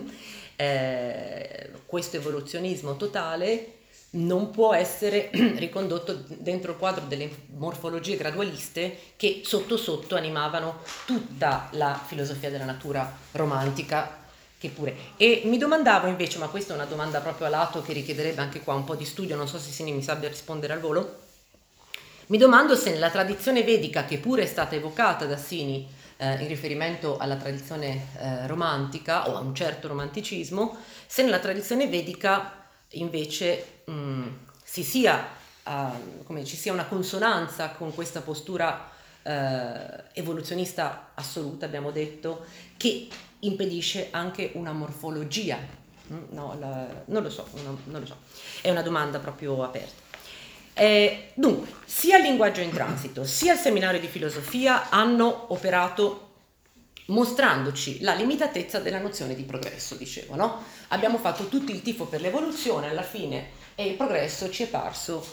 S1: questo evoluzionismo totale non può essere ricondotto dentro il quadro delle morfologie gradualiste che sotto sotto animavano tutta la filosofia della natura romantica, che pure. E mi domandavo invece, ma questa è una domanda proprio a lato che richiederebbe anche qua un po' di studio, non so se Sini mi sappia rispondere al volo, mi domando se nella tradizione vedica, che pure è stata evocata da Sini in riferimento alla tradizione romantica o a un certo romanticismo, se nella tradizione vedica invece ci sia una consonanza con questa postura evoluzionista assoluta, abbiamo detto, che impedisce anche una morfologia. Non lo so, è una domanda proprio aperta. Dunque, sia il linguaggio in transito sia il seminario di filosofia hanno operato mostrandoci la limitatezza della nozione di progresso, dicevo, no? Abbiamo fatto tutto il tifo per l'evoluzione alla fine e il progresso ci è parso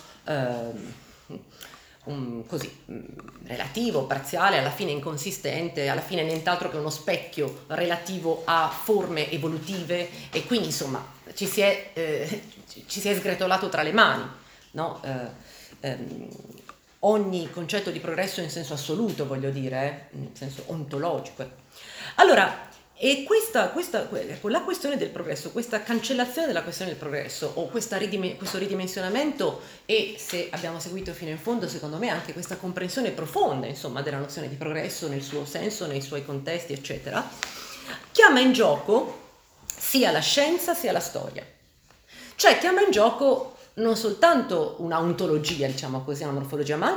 S1: relativo, parziale, alla fine inconsistente, alla fine nient'altro che uno specchio relativo a forme evolutive, e quindi insomma ci si è sgretolato tra le mani, no? Ogni concetto di progresso in senso assoluto, voglio dire, in senso ontologico. Allora, e la questione del progresso, questa cancellazione della questione del progresso o questo ridimensionamento, e se abbiamo seguito fino in fondo, secondo me anche questa comprensione profonda, insomma, della nozione di progresso nel suo senso, nei suoi contesti, eccetera, chiama in gioco sia la scienza sia la storia. Cioè chiama in gioco non soltanto una ontologia, diciamo così, una morfologia, ma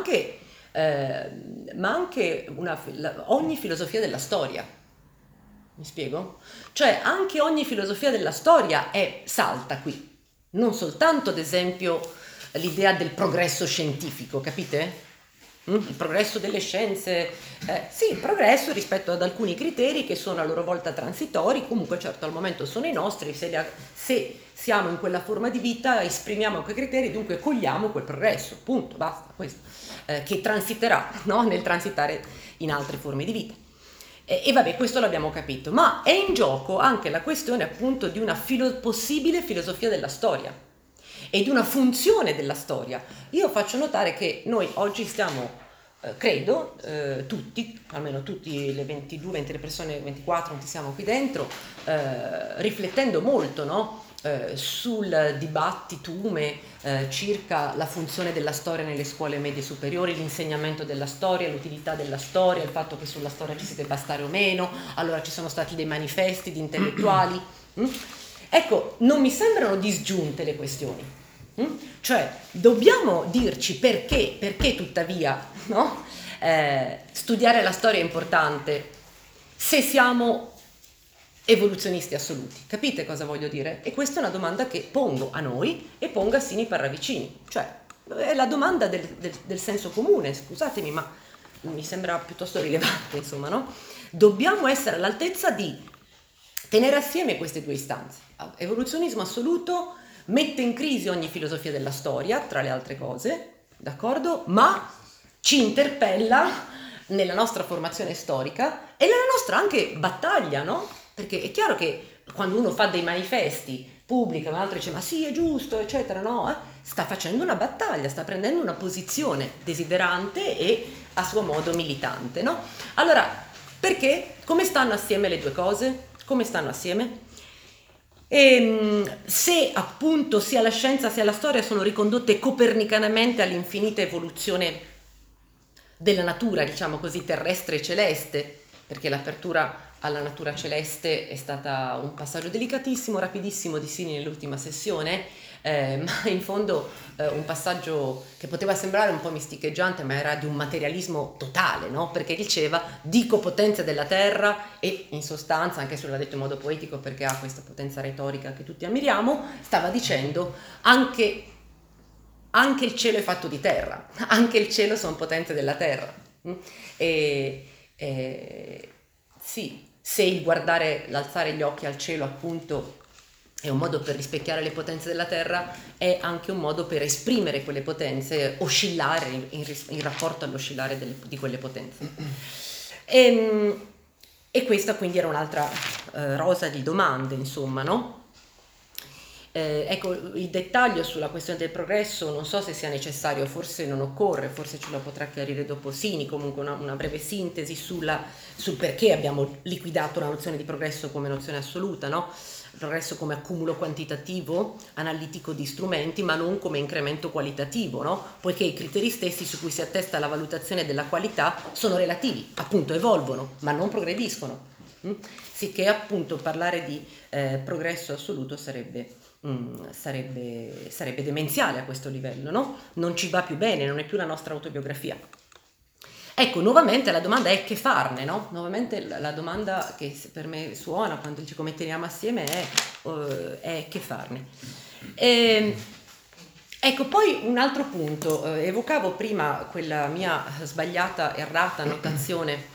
S1: anche ogni filosofia della storia. Mi spiego? Cioè anche ogni filosofia della storia salta qui, non soltanto ad esempio l'idea del progresso scientifico, capite? Il progresso delle scienze, sì, il progresso rispetto ad alcuni criteri che sono a loro volta transitori, comunque certo al momento sono i nostri, se siamo in quella forma di vita esprimiamo quei criteri, dunque cogliamo quel progresso, punto, basta, questo, che transiterà, no? Nel transitare in altre forme di vita. E vabbè, questo l'abbiamo capito, ma è in gioco anche la questione appunto di una possibile filosofia della storia e di una funzione della storia. Io faccio notare che noi oggi stiamo, credo, tutti, almeno tutti le 22, 23 persone, 24 che siamo qui dentro, riflettendo molto, no? Sul dibattitume circa la funzione della storia nelle scuole medie superiori, l'insegnamento della storia, l'utilità della storia, il fatto che sulla storia ci si debba stare o meno. Allora ci sono stati dei manifesti di intellettuali. Ecco, non mi sembrano disgiunte le questioni. Cioè dobbiamo dirci perché tuttavia, no? Studiare la storia è importante se siamo evoluzionisti assoluti. Capite cosa voglio dire? E questa è una domanda che pongo a noi e pongo a Sini Parravicini, cioè è la domanda del senso comune, scusatemi, ma mi sembra piuttosto rilevante, insomma, no? Dobbiamo essere all'altezza di tenere assieme queste due istanze. Evoluzionismo assoluto mette in crisi ogni filosofia della storia, tra le altre cose, d'accordo? Ma ci interpella nella nostra formazione storica e nella nostra anche battaglia, no? Perché è chiaro che quando uno fa dei manifesti, pubblica, un altro dice ma sì è giusto, eccetera, no? Sta facendo una battaglia, sta prendendo una posizione desiderante e a suo modo militante, no? Allora, perché? Come stanno assieme le due cose? Come stanno assieme? Se appunto sia la scienza sia la storia sono ricondotte copernicanamente all'infinita evoluzione della natura, diciamo così, terrestre e celeste, perché l'apertura alla natura celeste è stata un passaggio delicatissimo, rapidissimo di Sini nell'ultima sessione, ma in fondo un passaggio che poteva sembrare un po' misticheggiante, ma era di un materialismo totale, no? Perché diceva dico potenze della terra e in sostanza, anche se l'ha detto in modo poetico perché ha questa potenza retorica che tutti ammiriamo, stava dicendo anche il cielo è fatto di terra, anche il cielo sono potenze della terra. Sì, se il guardare, l'alzare gli occhi al cielo appunto è un modo per rispecchiare le potenze della terra, è anche un modo per esprimere quelle potenze, oscillare in rapporto all'oscillare di quelle potenze. E questa quindi era un'altra rosa di domande, insomma, no? Ecco, il dettaglio sulla questione del progresso non so se sia necessario, forse non occorre, forse ce lo potrà chiarire dopo Sini, comunque una breve sintesi sul perché abbiamo liquidato la nozione di progresso come nozione assoluta, no? Il progresso come accumulo quantitativo, analitico di strumenti, ma non come incremento qualitativo, no? Poiché i criteri stessi su cui si attesta la valutazione della qualità sono relativi, appunto evolvono, ma non progrediscono. Sicché appunto parlare di progresso assoluto sarebbe demenziale a questo livello, no? Non ci va più bene, non è più la nostra autobiografia. Ecco, nuovamente la domanda è che farne, no? Nuovamente la domanda che per me suona quando ci commettiamo assieme è che farne. Ecco, poi un altro punto, evocavo prima quella mia sbagliata, errata notazione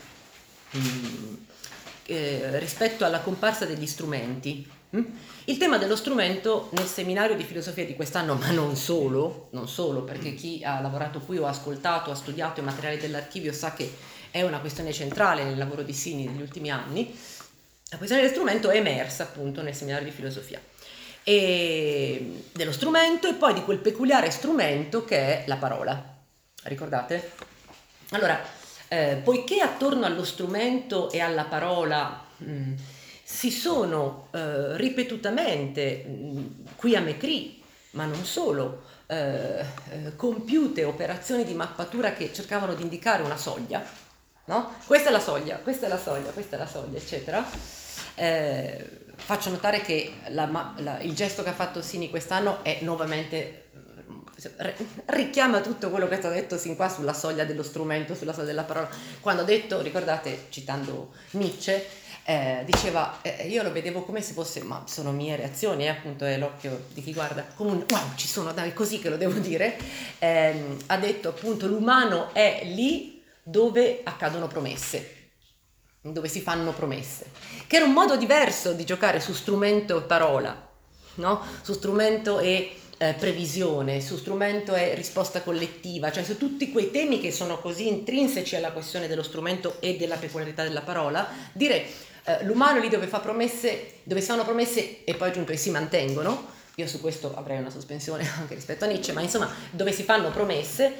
S1: rispetto alla comparsa degli strumenti. Il tema dello strumento nel seminario di filosofia di quest'anno, ma non solo, perché chi ha lavorato qui o ha ascoltato, ha studiato i materiali dell'archivio sa che è una questione centrale nel lavoro di Sini negli ultimi anni. La questione dello strumento è emersa appunto nel seminario di filosofia e dello strumento e poi di quel peculiare strumento che è la parola. Ricordate? Allora, poiché attorno allo strumento e alla parola si sono ripetutamente, qui a Mecri, ma non solo, compiute operazioni di mappatura che cercavano di indicare una soglia, no? Questa è la soglia, questa è la soglia, questa è la soglia, eccetera. Faccio notare che il gesto che ha fatto Sini quest'anno è nuovamente richiama tutto quello che è stato detto sin qua sulla soglia dello strumento, sulla soglia della parola. Quando ha detto, ricordate, citando Nietzsche, diceva, io lo vedevo come se fosse, ma sono mie reazioni, appunto è l'occhio di chi guarda, come un wow, ci sono, dai, così che lo devo dire, ha detto appunto l'umano è lì dove accadono promesse, dove si fanno promesse, che era un modo diverso di giocare su strumento e parola, no? Su strumento e previsione, su strumento e risposta collettiva, cioè su tutti quei temi che sono così intrinseci alla questione dello strumento e della peculiarità della parola, dire l'umano è lì dove fa promesse, dove si fanno promesse e poi aggiunto e si mantengono. Io su questo avrei una sospensione anche rispetto a Nietzsche, ma insomma dove si fanno promesse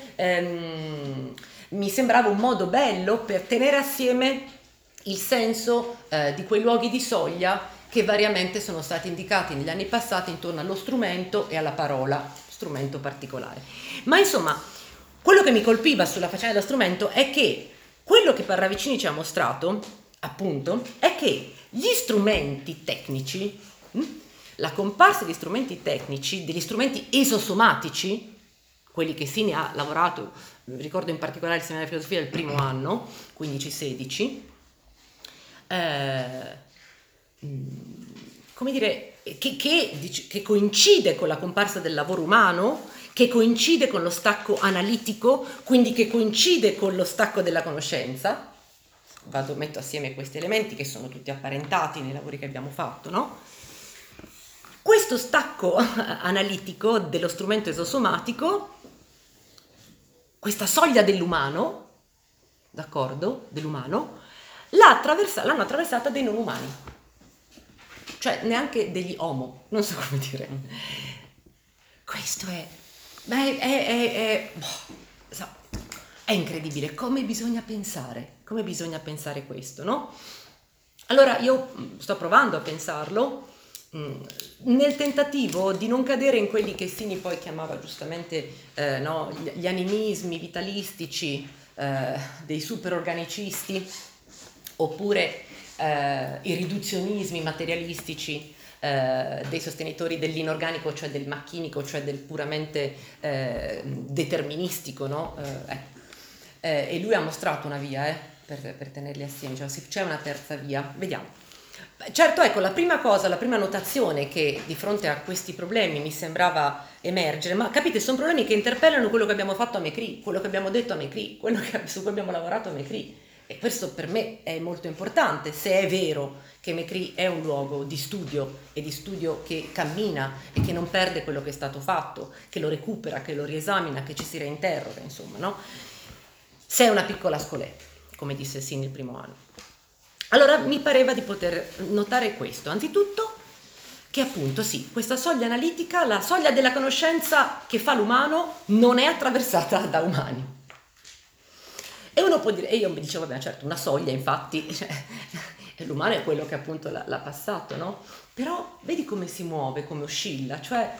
S1: mi sembrava un modo bello per tenere assieme il senso di quei luoghi di soglia che variamente sono stati indicati negli anni passati intorno allo strumento e alla parola, strumento particolare. Ma insomma, quello che mi colpiva sulla faccenda dello strumento è che quello che Parravicini ci ha mostrato, appunto, è che gli strumenti tecnici, la comparsa di strumenti tecnici, degli strumenti esosomatici, quelli che Sini ha lavorato, ricordo in particolare il seminario di filosofia del primo anno, 15-16, come dire, che coincide con la comparsa del lavoro umano, che coincide con lo stacco analitico, quindi che coincide con lo stacco della conoscenza. Metto assieme questi elementi che sono tutti apparentati nei lavori che abbiamo fatto, no? Questo stacco analitico dello strumento esosomatico, questa soglia dell'umano, d'accordo, dell'umano, l'hanno attraversata dei non umani, cioè neanche degli homo, non so come dire. Questo è incredibile, come bisogna pensare questo, no? Allora io sto provando a pensarlo nel tentativo di non cadere in quelli che Sini poi chiamava giustamente no, gli animismi vitalistici dei superorganicisti, oppure i riduzionismi materialistici dei sostenitori dell'inorganico, cioè del macchinico, cioè del puramente deterministico, no? E lui ha mostrato una via per tenerli assieme, cioè c'è una terza via, vediamo. Certo, ecco, la prima notazione che di fronte a questi problemi mi sembrava emergere, ma capite, sono problemi che interpellano quello che abbiamo fatto a Mecri, quello che abbiamo detto a Mecri, su cui abbiamo lavorato a Mecri. E questo per me è molto importante, se è vero che Mecri è un luogo di studio e di studio che cammina e che non perde quello che è stato fatto, che lo recupera, che lo riesamina, che ci si reinterroga, insomma, no? Se è una piccola scoletta, come disse Sini il primo anno. Allora mi pareva di poter notare questo, anzitutto che appunto sì, questa soglia analitica, la soglia della conoscenza che fa l'umano, non è attraversata da umani. E uno può dire, e io mi dicevo, vabbè, certo, una soglia, infatti, cioè, l'umano è quello che appunto l'ha passato, no? Però vedi come si muove, come oscilla, cioè,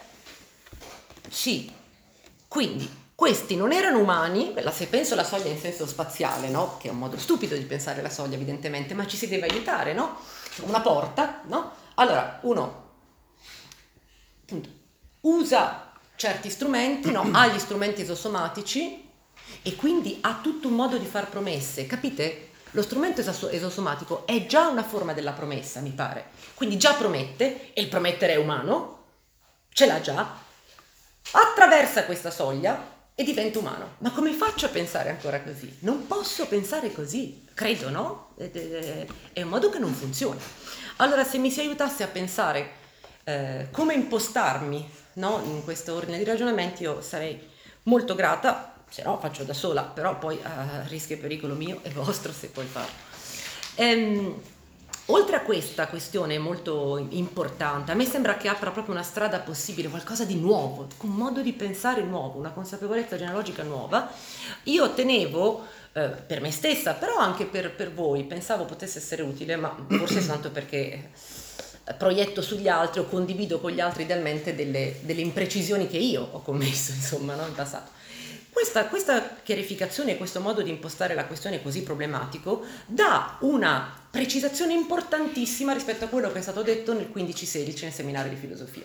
S1: sì, quindi questi non erano umani, se penso alla soglia in senso spaziale, no? Che è un modo stupido di pensare la soglia, evidentemente, ma ci si deve aiutare, no? Una porta, no? Allora, uno appunto, usa certi strumenti, no? Ha gli strumenti esosomatici, e quindi ha tutto un modo di far promesse, capite? Lo strumento esosomatico è già una forma della promessa, mi pare, quindi già promette, e il promettere è umano, ce l'ha già, attraversa questa soglia e diventa umano. Ma come faccio a pensare ancora così? Non posso pensare così, credo, no? È un modo che non funziona. Allora, se mi si aiutasse a pensare come impostarmi, no? In questo ordine di ragionamenti, io sarei molto grata. Se no faccio da sola, però poi a rischio e pericolo mio e vostro se puoi farlo. Oltre a questa questione molto importante, a me sembra che apra proprio una strada possibile, qualcosa di nuovo, un modo di pensare nuovo, una consapevolezza genealogica nuova. Io tenevo, per me stessa, però anche per voi, pensavo potesse essere utile, ma forse soltanto perché proietto sugli altri o condivido con gli altri idealmente delle imprecisioni che io ho commesso, insomma, no, in passato. Questa chiarificazione e questo modo di impostare la questione così problematico dà una precisazione importantissima rispetto a quello che è stato detto nel 15-16 nel seminario di filosofia.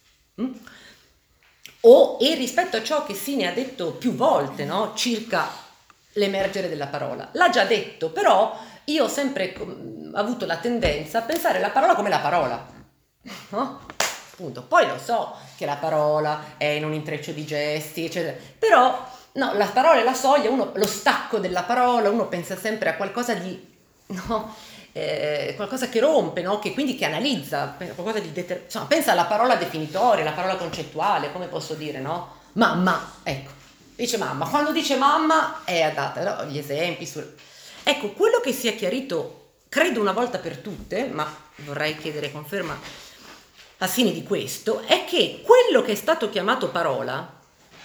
S1: E rispetto a ciò che Sini ha detto più volte, no? Circa l'emergere della parola. L'ha già detto, però io ho sempre avuto la tendenza a pensare la parola come la parola, no? Appunto. Poi lo so che la parola è in un intreccio di gesti, eccetera, però no, la parola e la soglia, lo stacco della parola, uno pensa sempre a qualcosa di, no, qualcosa che rompe, no? Che quindi che analizza, qualcosa di insomma, pensa alla parola definitoria, alla parola concettuale, come posso dire, no? Mamma, ecco, dice mamma, quando dice mamma è adatta, no? Gli esempi ecco, quello che si è chiarito, credo una volta per tutte, ma vorrei chiedere conferma a Sini di questo, è che quello che è stato chiamato parola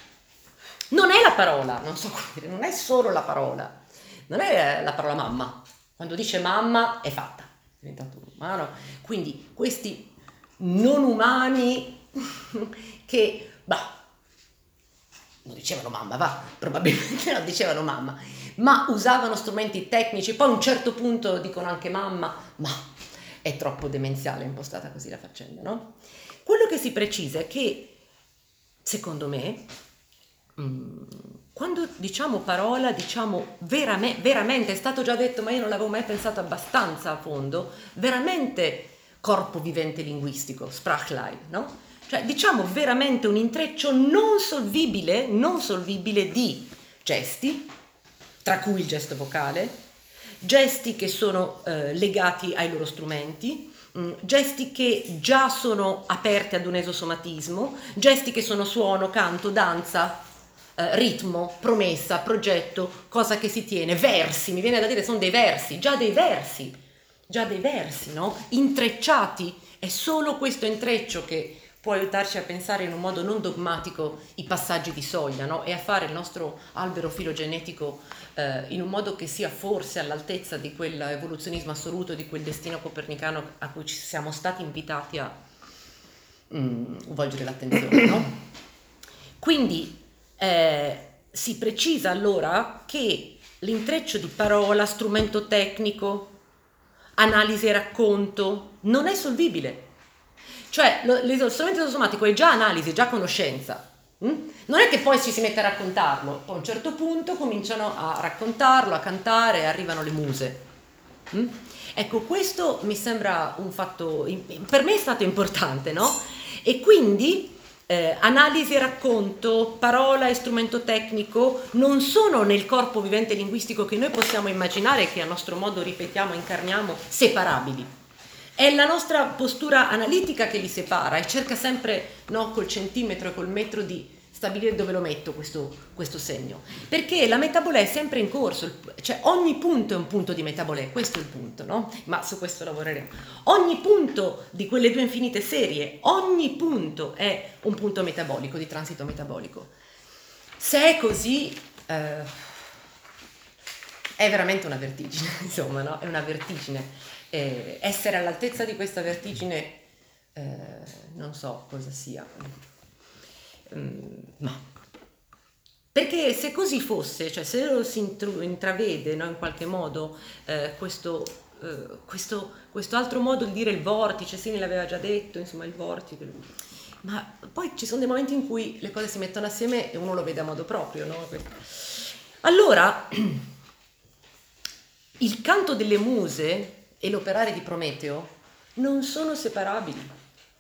S1: non è la parola, non so come dire, non è solo la parola, non è la parola mamma. Quando dice mamma è fatta, è diventato umano. Quindi questi non umani che, non dicevano mamma, probabilmente non dicevano mamma, ma usavano strumenti tecnici, poi a un certo punto dicono anche mamma, ma è troppo demenziale impostata così la faccenda, no? Quello che si precisa è che, secondo me, quando diciamo parola, diciamo veramente, è stato già detto, ma io non l'avevo mai pensato abbastanza a fondo, veramente corpo vivente linguistico, Sprachlein, no? Cioè diciamo veramente un intreccio non solvibile di gesti, tra cui il gesto vocale, gesti che sono legati ai loro strumenti, gesti che già sono aperti ad un esosomatismo, gesti che sono suono, canto, danza, ritmo, promessa, progetto, cosa che si tiene, versi, mi viene da dire sono dei versi, già dei versi, no? Intrecciati, è solo questo intreccio che può aiutarci a pensare in un modo non dogmatico i passaggi di soglia, no? E a fare il nostro albero filogenetico in un modo che sia forse all'altezza di quell'evoluzionismo assoluto, di quel destino copernicano a cui ci siamo stati invitati a volgere l'attenzione, no? Quindi si precisa allora che l'intreccio di parola, strumento tecnico, analisi e racconto non è solvibile. Cioè lo strumento automatico è già analisi, è già conoscenza. Non è che poi ci si mette a raccontarlo, poi a un certo punto cominciano a raccontarlo, a cantare, arrivano le muse. Ecco, questo mi sembra un fatto, per me è stato importante, no? E quindi analisi e racconto, parola e strumento tecnico non sono nel corpo vivente linguistico che noi possiamo immaginare, che a nostro modo ripetiamo, incarniamo, separabili. È la nostra postura analitica che li separa e cerca sempre, no, col centimetro e col metro di stabilire dove lo metto questo segno, perché la metabolè è sempre in corso, cioè ogni punto è un punto di metabolè, questo è il punto, no? Ma su questo lavoreremo. Ogni punto di quelle due infinite serie, ogni punto è un punto metabolico, di transito metabolico. Se è così, è veramente una vertigine, insomma, no? È una vertigine. Essere all'altezza di questa vertigine, non so cosa sia. Ma perché se così fosse, cioè se lo si intravede, no, in qualche modo questo altro modo di dire il vortice, Sini l'aveva già detto, insomma il vortice, ma poi ci sono dei momenti in cui le cose si mettono assieme e uno lo vede a modo proprio, no? Allora il canto delle muse e l'operare di Prometeo non sono separabili.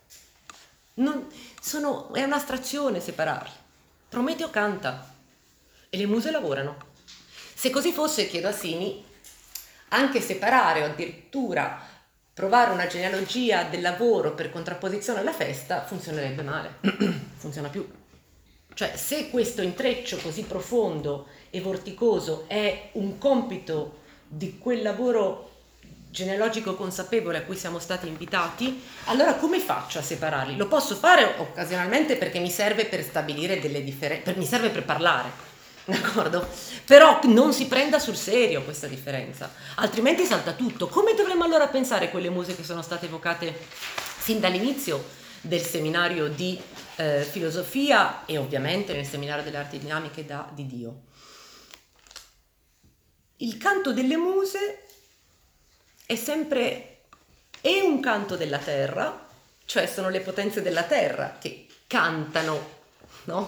S1: È un'astrazione separarli. Prometeo canta e le muse lavorano. Se così fosse, chiedo a Sini, anche separare o addirittura provare una genealogia del lavoro per contrapposizione alla festa funzionerebbe male, funziona più. Cioè, se questo intreccio così profondo e vorticoso è un compito di quel lavoro genealogico consapevole a cui siamo stati invitati, allora come faccio a separarli? Lo posso fare occasionalmente perché mi serve per stabilire delle differenze, mi serve per parlare, d'accordo? Però non si prenda sul serio questa differenza, altrimenti salta tutto. Come dovremmo allora pensare quelle muse che sono state evocate sin dall'inizio del seminario di filosofia e ovviamente nel seminario delle arti dinamiche di Dio? Il canto delle muse è sempre un canto della terra, cioè sono le potenze della terra che cantano, no?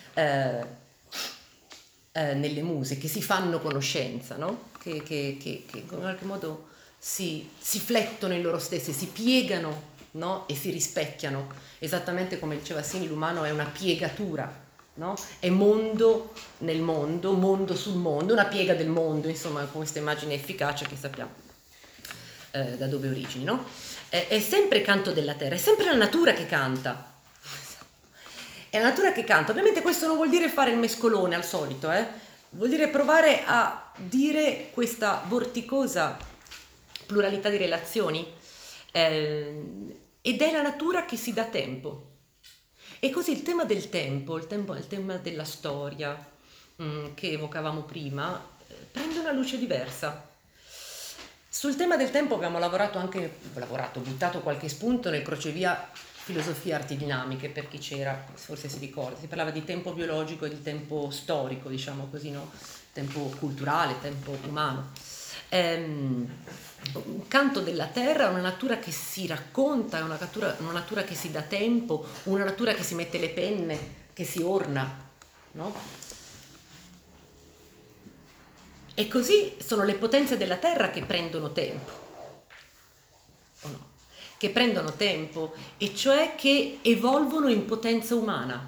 S1: Nelle muse, che si fanno conoscenza, no? Che in qualche modo si flettono in loro stesse, si piegano, no? E si rispecchiano, esattamente come diceva Sini, l'umano è una piegatura, no? È mondo nel mondo, mondo sul mondo, una piega del mondo, insomma, con questa immagine efficace che sappiamo da dove origini, no? È sempre canto della terra, è sempre la natura che canta. È la natura che canta. Ovviamente questo non vuol dire fare il mescolone al solito, vuol dire provare a dire questa vorticosa pluralità di relazioni, ed è la natura che si dà tempo. E così il tema del tempo, il tema della storia che evocavamo prima, prende una luce diversa. Sul tema del tempo abbiamo buttato qualche spunto nel crocevia filosofia arti dinamiche, per chi c'era, forse si ricorda, si parlava di tempo biologico e di tempo storico, diciamo così, no? Tempo culturale, tempo umano. Un canto della terra è una natura che si racconta, è una natura che si dà tempo, una natura che si mette le penne, che si orna, no? E così sono le potenze della terra che prendono tempo, o no? Che prendono tempo, e cioè che evolvono in potenza umana.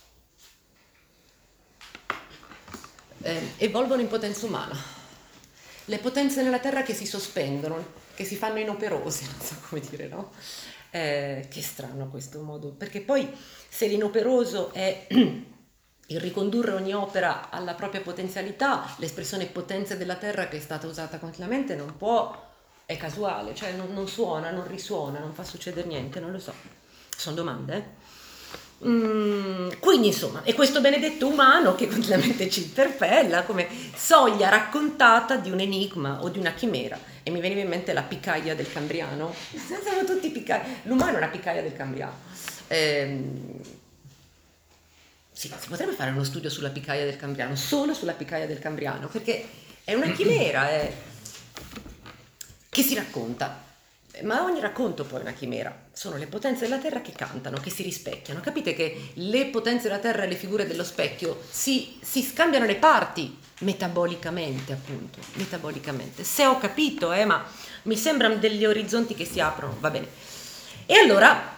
S1: Evolvono in potenza umana. Le potenze nella terra che si sospendono, che si fanno inoperose, non so come dire, no? Che strano questo modo, perché poi se l'inoperoso è il ricondurre ogni opera alla propria potenzialità, l'espressione potenze della terra che è stata usata continuamente non può, è casuale, cioè non suona, non risuona, non fa succedere niente, non lo so, sono domande. Quindi insomma, è questo benedetto umano che continuamente ci interpella come soglia raccontata di un enigma o di una chimera, e mi veniva in mente la piccaia del Cambriano. Siamo tutti piccai, l'umano è una piccaia del Cambriano. Sì, si potrebbe fare uno studio sulla picaia del Cambriano, solo sulla picaia del Cambriano, perché è una chimera che si racconta, ma ogni racconto poi è una chimera. Sono le potenze della Terra che cantano, che si rispecchiano. Capite che le potenze della Terra e le figure dello specchio si scambiano le parti metabolicamente, appunto, metabolicamente. Se ho capito, ma mi sembrano degli orizzonti che si aprono, va bene. E allora,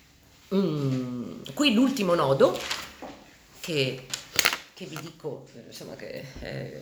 S1: qui l'ultimo nodo, che vi dico, insomma, che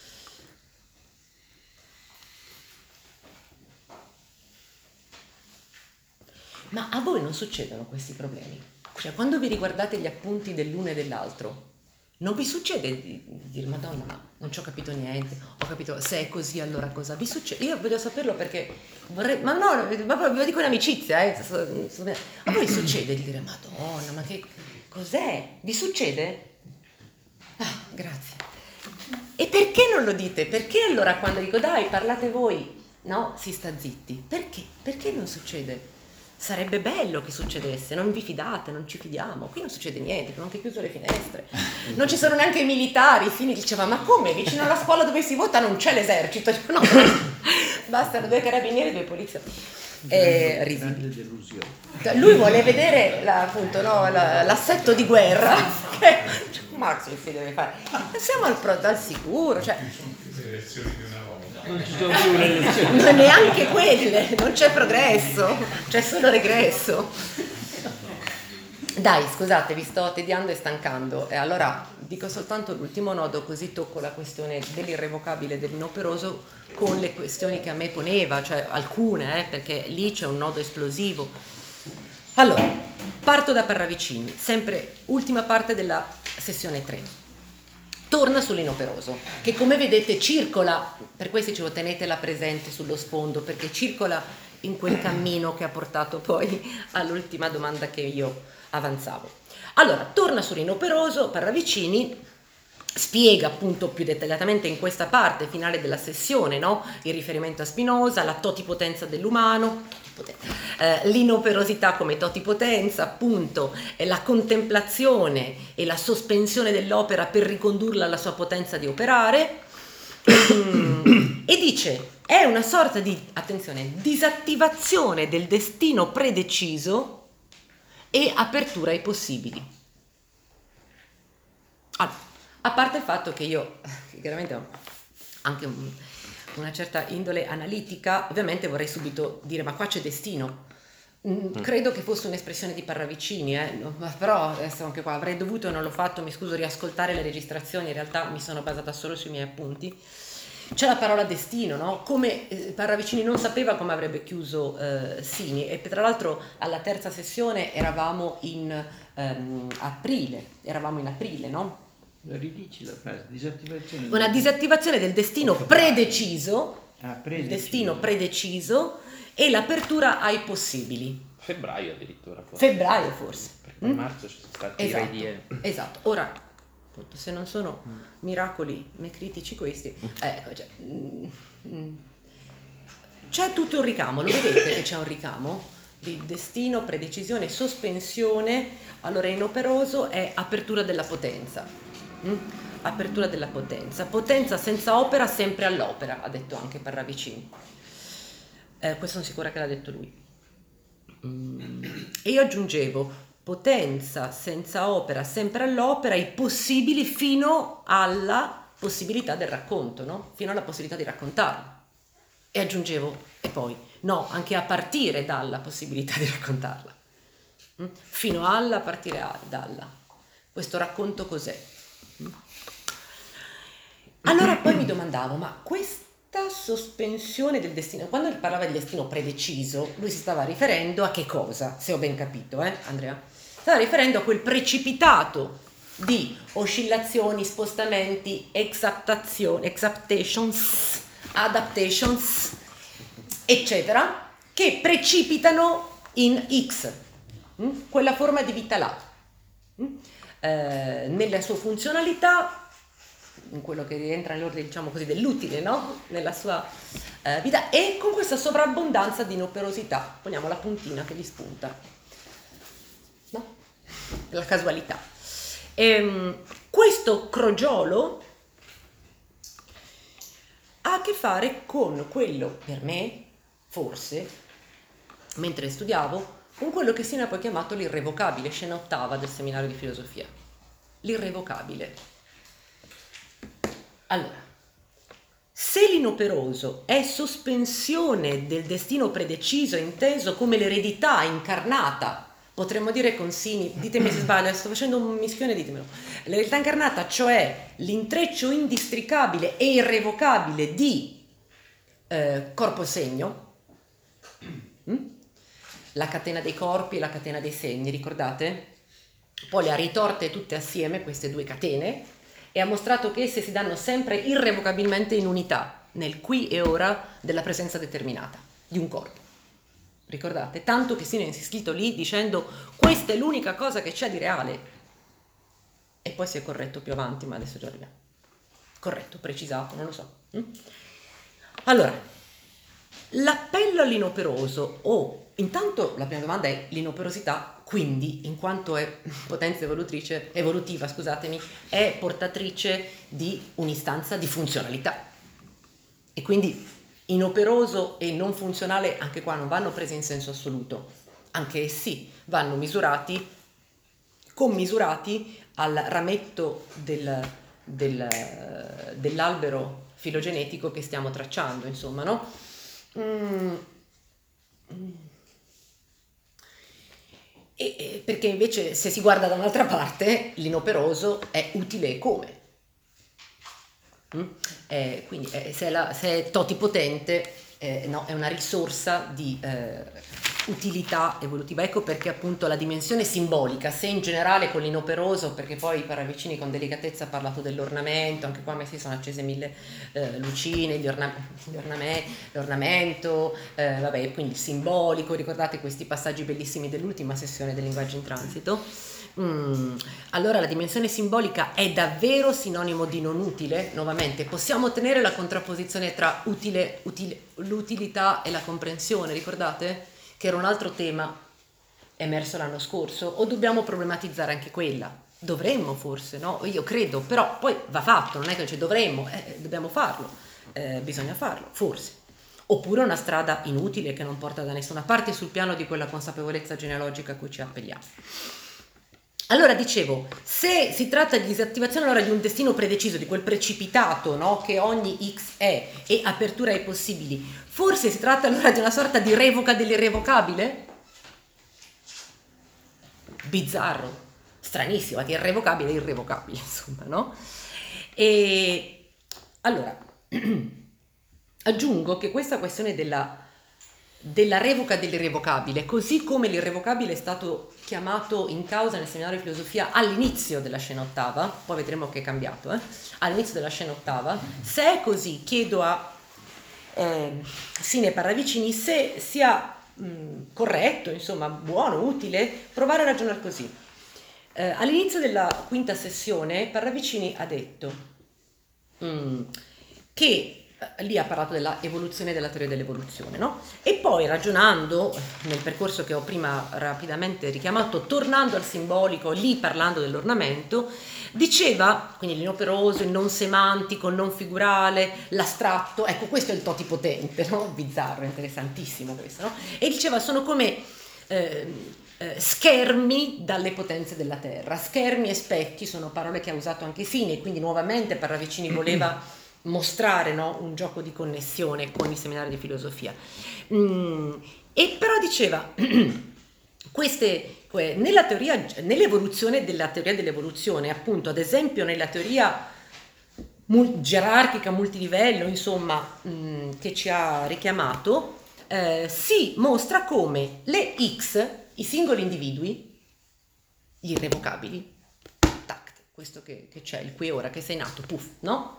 S1: ma a voi non succedono questi problemi? Cioè, quando vi riguardate gli appunti dell'uno e dell'altro, non vi succede di dire Madonna, ma non ci ho capito niente, ho capito, se è così allora cosa? Vi succede? Io voglio saperlo perché vorrei, ma no, ve lo dico in amicizia, a voi succede di dire Madonna, ma che cos'è? Vi succede? Ah, grazie. E perché non lo dite? Perché allora quando dico dai, parlate voi, no, si sta zitti? Perché? Perché non succede? Sarebbe bello che succedesse, non vi fidate, non ci fidiamo, qui non succede niente, abbiamo anche chiuso le finestre, non ci sono neanche i militari. Fini diceva ma come, vicino alla scuola dove si vota non c'è l'esercito? No, bastano 2 carabinieri e 2 poliziotti.
S3: Grande delusione.
S1: Lui vuole vedere appunto, no, l'assetto di guerra che Max si deve fare, siamo al sicuro, cioè
S3: Non ci sono più le elezioni.
S1: ma neanche quelle, non c'è progresso, c'è solo regresso. Dai, scusate, vi sto tediando e stancando, e allora dico soltanto l'ultimo nodo, così tocco la questione dell'irrevocabile e dell'inoperoso con le questioni che a me poneva, cioè alcune, perché lì c'è un nodo esplosivo. Allora, parto da Parravicini, sempre ultima parte della sessione 3. Torna sull'inoperoso, che come vedete circola, per questo dicevo tenetela presente sullo sfondo, perché circola in quel cammino che ha portato poi all'ultima domanda che io avanzavo. Allora, torna sull'inoperoso, Parravicini spiega appunto più dettagliatamente in questa parte finale della sessione, no? Il riferimento a Spinoza, la totipotenza dell'umano, l'inoperosità come totipotenza, appunto, la contemplazione e la sospensione dell'opera per ricondurla alla sua potenza di operare, e dice è una sorta di, attenzione, disattivazione del destino predeciso e apertura ai possibili. Allora, a parte il fatto che io chiaramente ho anche una certa indole analitica, ovviamente vorrei subito dire ma qua c'è destino. Credo che fosse un'espressione di Parravicini, però adesso anche qua avrei dovuto e non l'ho fatto, mi scuso, riascoltare le registrazioni, in realtà mi sono basata solo sui miei appunti. C'è la parola destino, no? Come Parravicini non sapeva come avrebbe chiuso Sini, e tra l'altro alla terza sessione eravamo in aprile, no?
S3: Ridici la frase, disattivazione.
S1: Una disattivazione del destino predeciso,
S3: predeciso.
S1: il destino predeciso e l'apertura ai possibili.
S5: Febbraio addirittura.
S1: Febbraio forse.
S5: Perché a marzo ci sono stati i re di...
S1: Esatto, ora appunto, se non sono miracoli mecritici questi, ecco, c'è tutto un ricamo, lo vedete che c'è un ricamo di destino, predecisione, sospensione. Allora inoperoso è apertura della potenza. Apertura della potenza senza opera sempre all'opera, ha detto anche Parravicini, questo sono sicura che l'ha detto lui. E io aggiungevo potenza senza opera sempre all'opera, i possibili fino alla possibilità del racconto, no? Fino alla possibilità di raccontarlo, e aggiungevo e poi no, anche a partire dalla possibilità di raccontarla, fino alla, a partire dalla, questo racconto cos'è? Allora poi mi domandavo, ma questa sospensione del destino, quando parlava del destino predeciso, lui si stava riferendo a che cosa? Se ho ben capito, Andrea? Stava riferendo a quel precipitato di oscillazioni, spostamenti, exaptations, adaptations, eccetera, che precipitano in X, quella forma di vita là. Nella sua funzionalità, in quello che rientra nell'ordine, diciamo così, dell'utile, no? Nella sua vita, e con questa sovrabbondanza di inoperosità, poniamo la puntina che gli spunta, no? la casualità. Questo crogiolo ha a che fare con quello, per me, forse, mentre studiavo, con quello che Sina ha poi chiamato l'irrevocabile, scena ottava del seminario di filosofia. L'irrevocabile. Allora, se l'inoperoso è sospensione del destino predeciso, inteso come l'eredità incarnata, potremmo dire con Sini, ditemi se sbaglio, sto facendo un mischione, ditemelo, l'eredità incarnata, cioè l'intreccio indistricabile e irrevocabile di corpo e segno, la catena dei corpi e la catena dei segni, ricordate? Poi le ha ritorte tutte assieme queste due catene e ha mostrato che esse si danno sempre irrevocabilmente in unità, nel qui e ora della presenza determinata di un corpo. Ricordate? Tanto che si è insistito lì dicendo questa è l'unica cosa che c'è di reale. E poi si è corretto più avanti, ma adesso già arriviamo. Corretto, precisato, non lo so. Allora, l'appello all'inoperoso, intanto la prima domanda è l'inoperosità, quindi in quanto è potenza evolutiva, è portatrice di un'istanza di funzionalità. E quindi inoperoso e non funzionale anche qua non vanno presi in senso assoluto, anche essi vanno commisurati al rametto dell'albero filogenetico che stiamo tracciando, insomma, no? Perché invece se si guarda da un'altra parte l'inoperoso è utile come? Quindi se è totipotente, no, è una risorsa di utilità evolutiva. Ecco perché appunto la dimensione simbolica, se in generale con l'inoperoso, perché poi Paravicini con delicatezza ha parlato dell'ornamento, anche qua a me si sono accese 1000 lucine, l'ornamento, vabbè, quindi il simbolico, ricordate questi passaggi bellissimi dell'ultima sessione del linguaggio in transito. Allora la dimensione simbolica è davvero sinonimo di non utile? Nuovamente, possiamo ottenere la contrapposizione tra l'utilità e la comprensione, ricordate? Che era un altro tema emerso l'anno scorso, o dobbiamo problematizzare anche quella? Dovremmo forse, no? Io credo, però poi va fatto, non è che dovremmo, dobbiamo farlo, bisogna farlo, forse. Oppure una strada inutile che non porta da nessuna parte sul piano di quella consapevolezza genealogica a cui ci appelliamo. Allora dicevo, se si tratta di disattivazione allora di un destino predeciso, di quel precipitato, no, che ogni X è e apertura ai possibili, forse si tratta allora di una sorta di revoca dell'irrevocabile? Bizzarro, stranissimo, di irrevocabile e irrevocabile, insomma, no? E allora, aggiungo che questa questione della revoca dell'irrevocabile, così come l'irrevocabile è stato chiamato in causa nel seminario di filosofia all'inizio della scena ottava, poi vedremo che è cambiato, all'inizio della scena ottava, se è così chiedo a Sine Paravicini se sia corretto, insomma buono, utile provare a ragionare così. All'inizio della quinta sessione Paravicini ha detto che lì ha parlato della evoluzione e della teoria dell'evoluzione, no? E poi ragionando nel percorso che ho prima rapidamente richiamato, tornando al simbolico, lì parlando dell'ornamento, diceva, quindi l'inoperoso, il non semantico, il non figurale, l'astratto, ecco questo è il totipotente, no? Bizzarro, interessantissimo questo, no? E diceva sono come schermi dalle potenze della terra, schermi e specchi sono parole che ha usato anche Sini, e quindi nuovamente Paravicini voleva mostrare, no, un gioco di connessione con il seminario di filosofia. E però diceva nell'evoluzione della teoria dell'evoluzione, appunto ad esempio nella teoria gerarchica multilivello, insomma, che ci ha richiamato, si mostra come le X, i singoli individui, gli irrevocabili, tac, questo che c'è, il qui e ora, che sei nato, puff, no?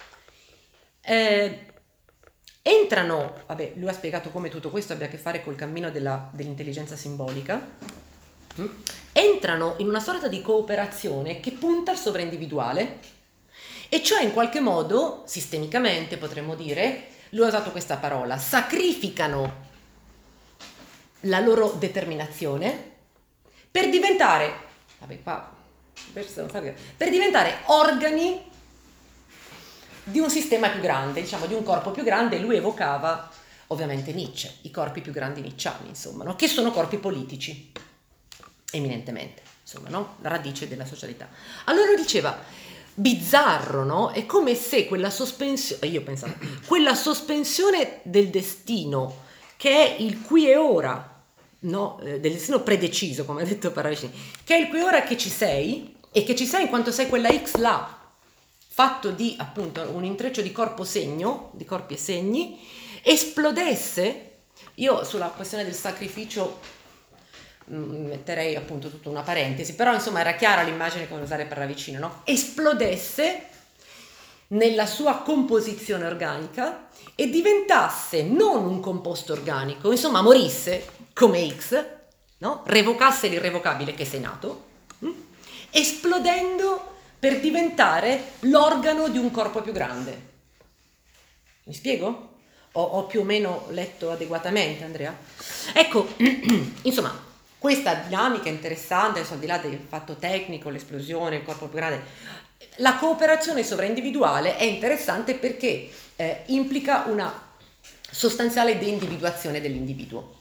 S1: Entrano, vabbè, lui ha spiegato come tutto questo abbia a che fare col cammino dell'intelligenza simbolica, entrano in una sorta di cooperazione che punta al sovraindividuale, e cioè in qualche modo, sistemicamente potremmo dire, lui ha usato questa parola, sacrificano la loro determinazione per diventare vabbè, qua, per diventare organi di un sistema più grande, diciamo di un corpo più grande. Lui evocava ovviamente Nietzsche, i corpi più grandi nietzschiani, insomma, no? Che sono corpi politici, eminentemente, insomma, no? La radice della socialità. Allora diceva, bizzarro, no? È come se quella sospensione, io pensavo, quella sospensione del destino, che è il qui e ora, no? Del destino predeciso, come ha detto Parravicini, che è il qui e ora che ci sei, e che ci sei in quanto sei quella X là, fatto di appunto un intreccio di corpo-segno, di corpi e segni, esplodesse. Io sulla questione del sacrificio metterei appunto tutta una parentesi, però insomma era chiara l'immagine che voglio usare per Parravicini, no? Esplodesse nella sua composizione organica e diventasse non un composto organico, insomma morisse come X, no? Revocasse l'irrevocabile che sei nato, esplodendo per diventare l'organo di un corpo più grande. Mi spiego? Ho più o meno letto adeguatamente, Andrea? Ecco, insomma, questa dinamica interessante, al di là del fatto tecnico, l'esplosione, il corpo più grande, la cooperazione sovraindividuale è interessante perché implica una sostanziale deindividuazione dell'individuo.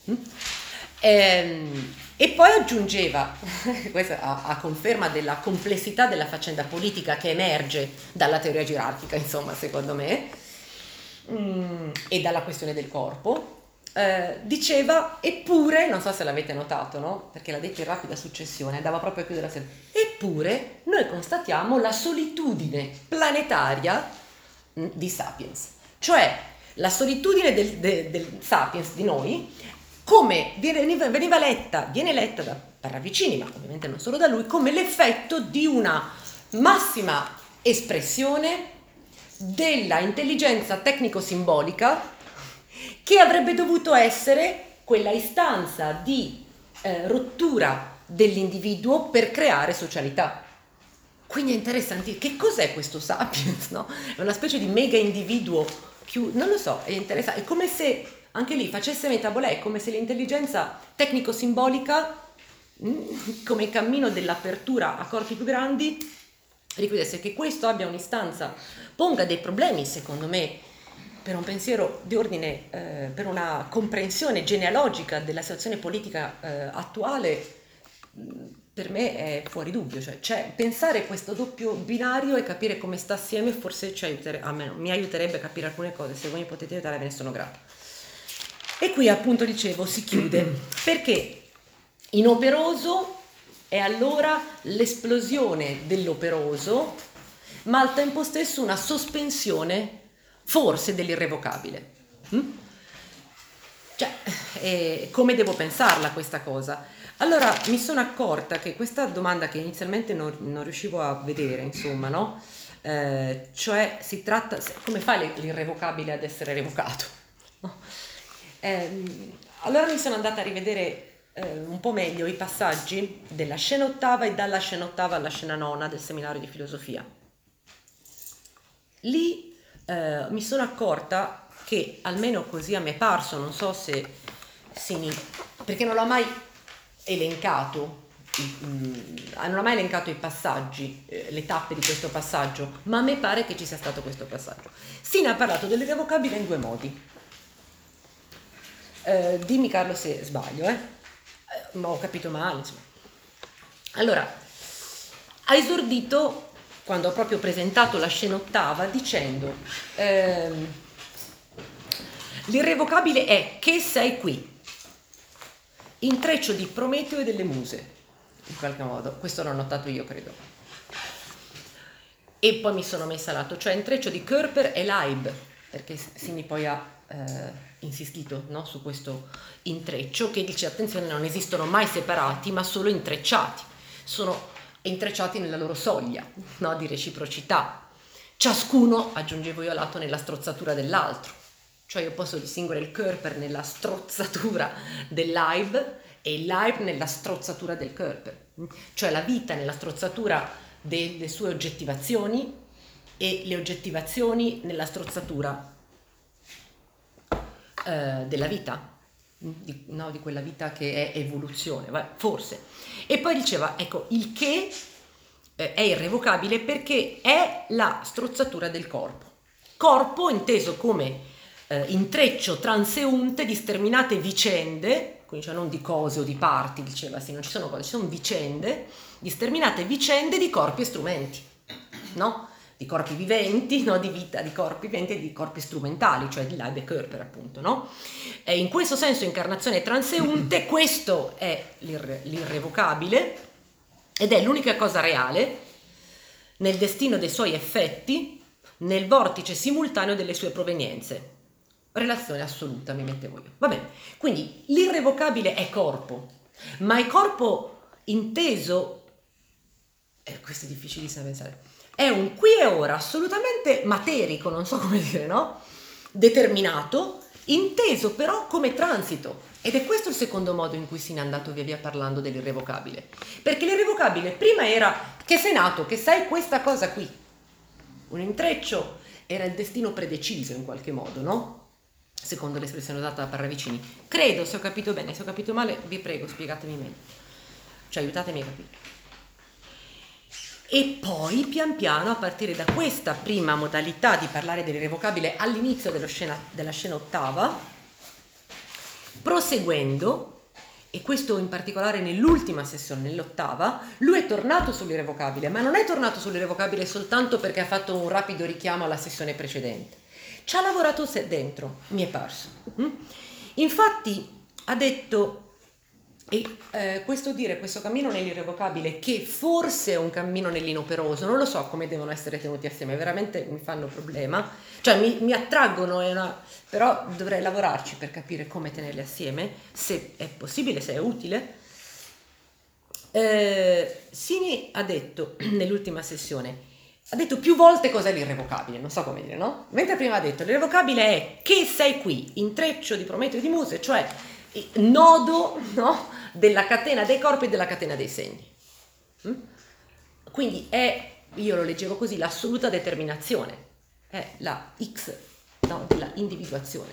S1: E poi aggiungeva, questo a conferma della complessità della faccenda politica che emerge dalla teoria gerarchica, insomma, secondo me, e dalla questione del corpo, diceva, eppure, non so se l'avete notato, no? Perché l'ha detto in rapida successione, andava proprio a chiudere la serie, eppure noi constatiamo la solitudine planetaria di Sapiens, cioè la solitudine del Sapiens, di noi, come viene letta da Parravicini, ma ovviamente non solo da lui, come l'effetto di una massima espressione della intelligenza tecnico-simbolica che avrebbe dovuto essere quella istanza di rottura dell'individuo per creare socialità. Quindi è interessante, che cos'è questo Sapiens, no? È una specie di mega individuo, non lo so, è interessante, è come se anche lì facesse metabolè, come se l'intelligenza tecnico-simbolica, come cammino dell'apertura a corpi più grandi, richiudesse, che questo abbia un'istanza, ponga dei problemi, secondo me, per un pensiero di ordine, per una comprensione genealogica della situazione politica attuale, per me è fuori dubbio. Cioè, pensare questo doppio binario e capire come sta assieme forse mi aiuterebbe a capire alcune cose. Se voi mi potete aiutare ve ne sono grata. E qui appunto dicevo si chiude perché inoperoso è allora l'esplosione dell'operoso, ma al tempo stesso una sospensione forse dell'irrevocabile. Cioè, come devo pensarla questa cosa? Allora mi sono accorta che questa domanda che inizialmente non riuscivo a vedere, insomma, no? Cioè si tratta, come fa l'irrevocabile ad essere revocato? No? Allora mi sono andata a rivedere un po' meglio i passaggi della scena ottava e dalla scena ottava alla scena nona del seminario di filosofia. Lì mi sono accorta che, almeno così a me è parso, non so se perché non l'ho mai elencato, non ho mai elencato i passaggi, le tappe di questo passaggio, ma a me pare che ci sia stato questo passaggio. Sini ha parlato dell'irrevocabile in due modi. Dimmi Carlo se sbaglio, ma ho capito male, insomma. Allora, ha esordito quando ho proprio presentato la scena ottava dicendo l'irrevocabile è che sei qui, intreccio di Prometeo e delle muse, in qualche modo, questo l'ho notato io credo, e poi mi sono messa a lato, cioè intreccio di Körper e Leib, perché Sini poi ha insistito, no, su questo intreccio che dice attenzione, non esistono mai separati ma solo intrecciati, sono intrecciati nella loro soglia, no, di reciprocità, ciascuno, aggiungevo io a lato, nella strozzatura dell'altro, cioè io posso distinguere il Körper nella strozzatura del Leib e il Leib nella strozzatura del Körper, cioè la vita nella strozzatura delle sue oggettivazioni e le oggettivazioni nella strozzatura della vita. di quella vita che è evoluzione, forse. E poi diceva, ecco, il che è irrevocabile perché è la strozzatura del corpo inteso come intreccio transeunte di sterminate vicende, quindi cioè non di cose o di parti, diceva, sì, non ci sono cose, ci sono vicende, di sterminate vicende di corpi e strumenti, no? Di corpi viventi, no? Di vita, di corpi viventi e di corpi strumentali, cioè di Leib e Körper, appunto, no? E in questo senso incarnazione transeunte, questo è l'irrevocabile ed è l'unica cosa reale nel destino dei suoi effetti, nel vortice simultaneo delle sue provenienze. Relazione assoluta, mi mettevo io. Va bene, quindi l'irrevocabile è corpo, ma è corpo inteso, questo è difficilissimo da pensare, è un qui e ora assolutamente materico, non so come dire, no? Determinato, inteso però come transito. Ed è questo il secondo modo in cui si è andato via via parlando dell'irrevocabile. Perché l'irrevocabile prima era che sei nato, che sei questa cosa qui. Un intreccio era il destino predeciso in qualche modo, no? Secondo l'espressione usata da Parravicini. Credo, se ho capito bene, se ho capito male, vi prego, spiegatemi meglio. Cioè, aiutatemi a capire. E poi, pian piano, a partire da questa prima modalità di parlare dell'irrevocabile all'inizio della scena ottava, proseguendo, e questo in particolare nell'ultima sessione, nell'ottava, lui è tornato sull'irrevocabile, ma non è tornato sull'irrevocabile soltanto perché ha fatto un rapido richiamo alla sessione precedente. Ci ha lavorato dentro, mi è parso. Infatti ha detto, questo cammino nell'irrevocabile, che forse è un cammino nell'inoperoso, non lo so come devono essere tenuti assieme, veramente mi fanno problema, cioè mi attraggono, però dovrei lavorarci per capire come tenerli assieme, se è possibile, se è utile. Sini ha detto nell'ultima sessione, ha detto più volte cos'è l'irrevocabile, non so come dire, no? Mentre prima ha detto l'irrevocabile è che sei qui, intreccio di Prometeo e di Muse, cioè nodo, no? Della catena dei corpi e della catena dei segni. Quindi è, io lo leggevo così, l'assoluta determinazione, è la X, no? Della individuazione.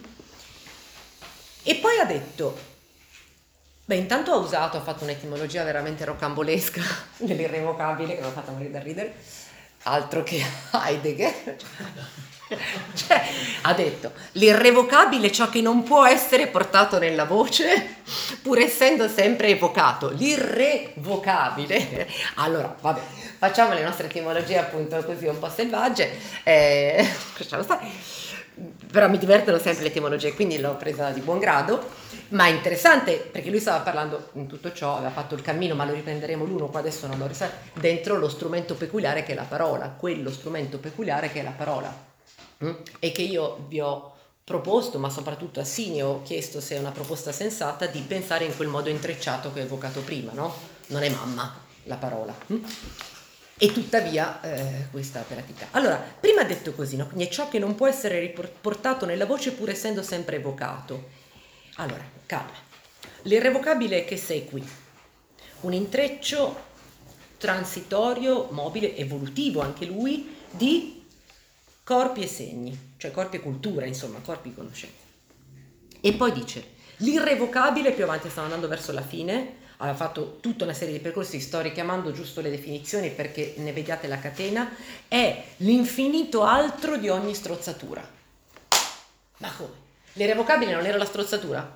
S1: E poi ha detto, intanto ha fatto un'etimologia veramente rocambolesca dell'irrevocabile che mi ha fatto morire da ridere, altro che Heidegger. Cioè, ha detto l'irrevocabile è ciò che non può essere portato nella voce pur essendo sempre evocato. L'irrevocabile, allora vabbè, facciamo le nostre etimologie appunto così un po' selvagge, lasciamo stare, però mi divertono sempre le etimologie, quindi l'ho presa di buon grado, ma è interessante perché lui stava parlando in tutto ciò, aveva fatto il cammino, ma lo riprenderemo l'uno, qua adesso non lo risalgo, dentro lo strumento peculiare che è la parola, quello strumento peculiare che è la parola, e che io vi ho proposto, ma soprattutto a Sini ho chiesto se è una proposta sensata di pensare in quel modo intrecciato che ho evocato prima, no? Non è mamma la parola. E tuttavia questa pratica. Allora, prima detto così, no? È ciò che non può essere riportato nella voce pur essendo sempre evocato. Allora, calma. L'irrevocabile è che sei qui. Un intreccio transitorio, mobile, evolutivo anche lui, di corpi e segni, cioè corpi e cultura, insomma, corpi e conoscenza. E poi dice, l'irrevocabile, più avanti stavo andando verso la fine, aveva fatto tutta una serie di percorsi, sto richiamando giusto le definizioni perché ne vediate la catena, è l'infinito altro di ogni strozzatura. Ma come? L'irrevocabile non era la strozzatura?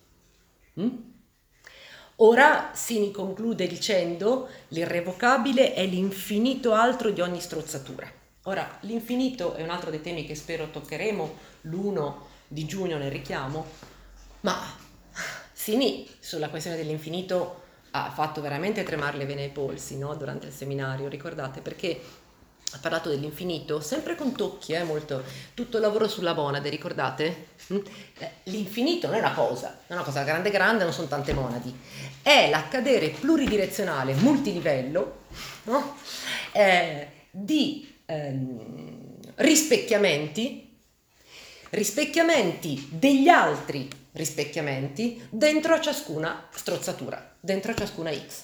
S1: Ora Sini conclude dicendo l'irrevocabile è l'infinito altro di ogni strozzatura. Ora, l'infinito è un altro dei temi che spero toccheremo l'1 di giugno nel richiamo, ma Sini sulla questione dell'infinito ha fatto veramente tremare le vene ai polsi, no? Durante il seminario, ricordate? Perché ha parlato dell'infinito, sempre con tocchi, molto, tutto il lavoro sulla monade, ricordate? L'infinito non è una cosa grande grande, non sono tante monadi, è l'accadere pluridirezionale, multilivello, no? Di rispecchiamenti degli altri rispecchiamenti dentro a ciascuna strozzatura, dentro a ciascuna X.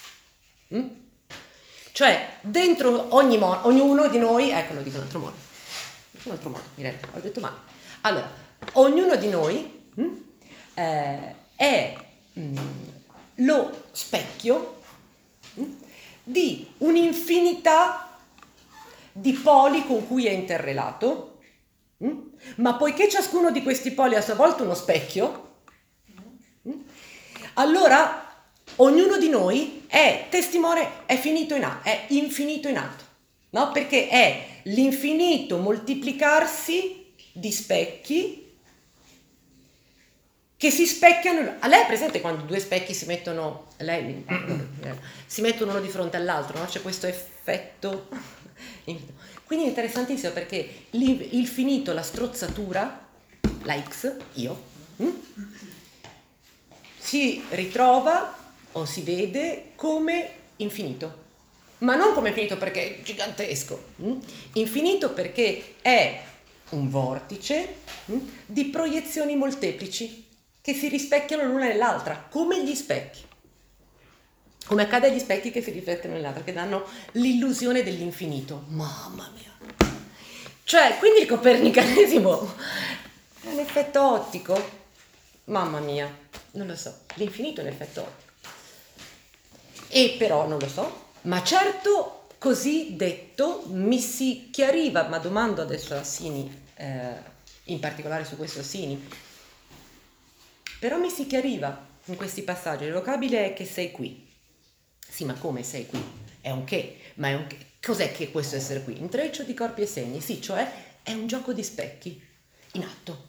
S1: Cioè dentro ognuno di noi, ecco, lo dico in un altro modo, Mirella, ho detto male. Allora, ognuno di noi è lo specchio di un'infinità di poli con cui è interrelato, ma poiché ciascuno di questi poli è a sua volta uno specchio, allora ognuno di noi è testimone, è infinito in atto, no? Perché è l'infinito moltiplicarsi di specchi che si specchiano. A lei è presente quando due specchi si mettono uno di fronte all'altro, no? C'è questo effetto. Quindi è interessantissimo perché il finito, la strozzatura, la X, io, si ritrova o si vede come infinito, ma non come infinito perché è gigantesco, infinito perché è un vortice di proiezioni molteplici che si rispecchiano l'una nell'altra, come gli specchi, come accade agli specchi che si rispecchiano nell'altra, che danno l'illusione dell'infinito. Mamma mia! Cioè, quindi il copernicanesimo è un effetto ottico? Mamma mia, non lo so, l'infinito è un effetto ottico. E però non lo so, ma certo così detto mi si chiariva, ma domando adesso a Sini, in particolare su questo Sini, però mi si chiariva in questi passaggi, il vocabile è che sei qui. Sì, ma come sei qui? È un che, ma è un che. Cos'è che questo essere qui? Intreccio di corpi e segni, sì, cioè è un gioco di specchi in atto,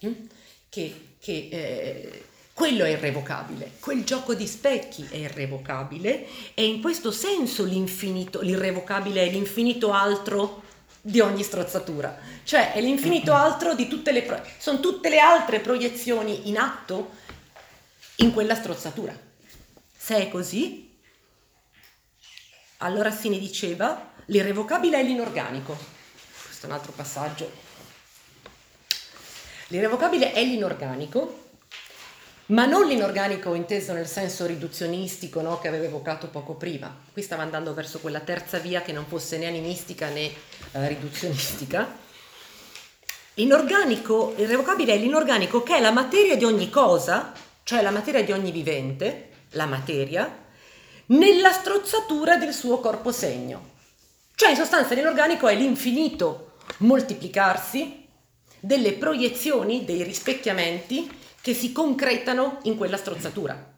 S1: quello è irrevocabile, quel gioco di specchi è irrevocabile e in questo senso l'irrevocabile è l'infinito altro di ogni strozzatura, cioè è l'infinito altro di sono tutte le altre proiezioni in atto in quella strozzatura. Se è così, allora Sini diceva l'irrevocabile è l'inorganico. Questo è un altro passaggio. L'irrevocabile è l'inorganico, ma non l'inorganico inteso nel senso riduzionistico, no, che avevo evocato poco prima. Qui stava andando verso quella terza via che non fosse né animistica né riduzionistica. L'inorganico, irrevocabile è l'inorganico che è la materia di ogni cosa, cioè la materia di ogni vivente, la materia, nella strozzatura del suo corpo segno. Cioè in sostanza l'inorganico è l'infinito moltiplicarsi delle proiezioni, dei rispecchiamenti che si concretano in quella strozzatura.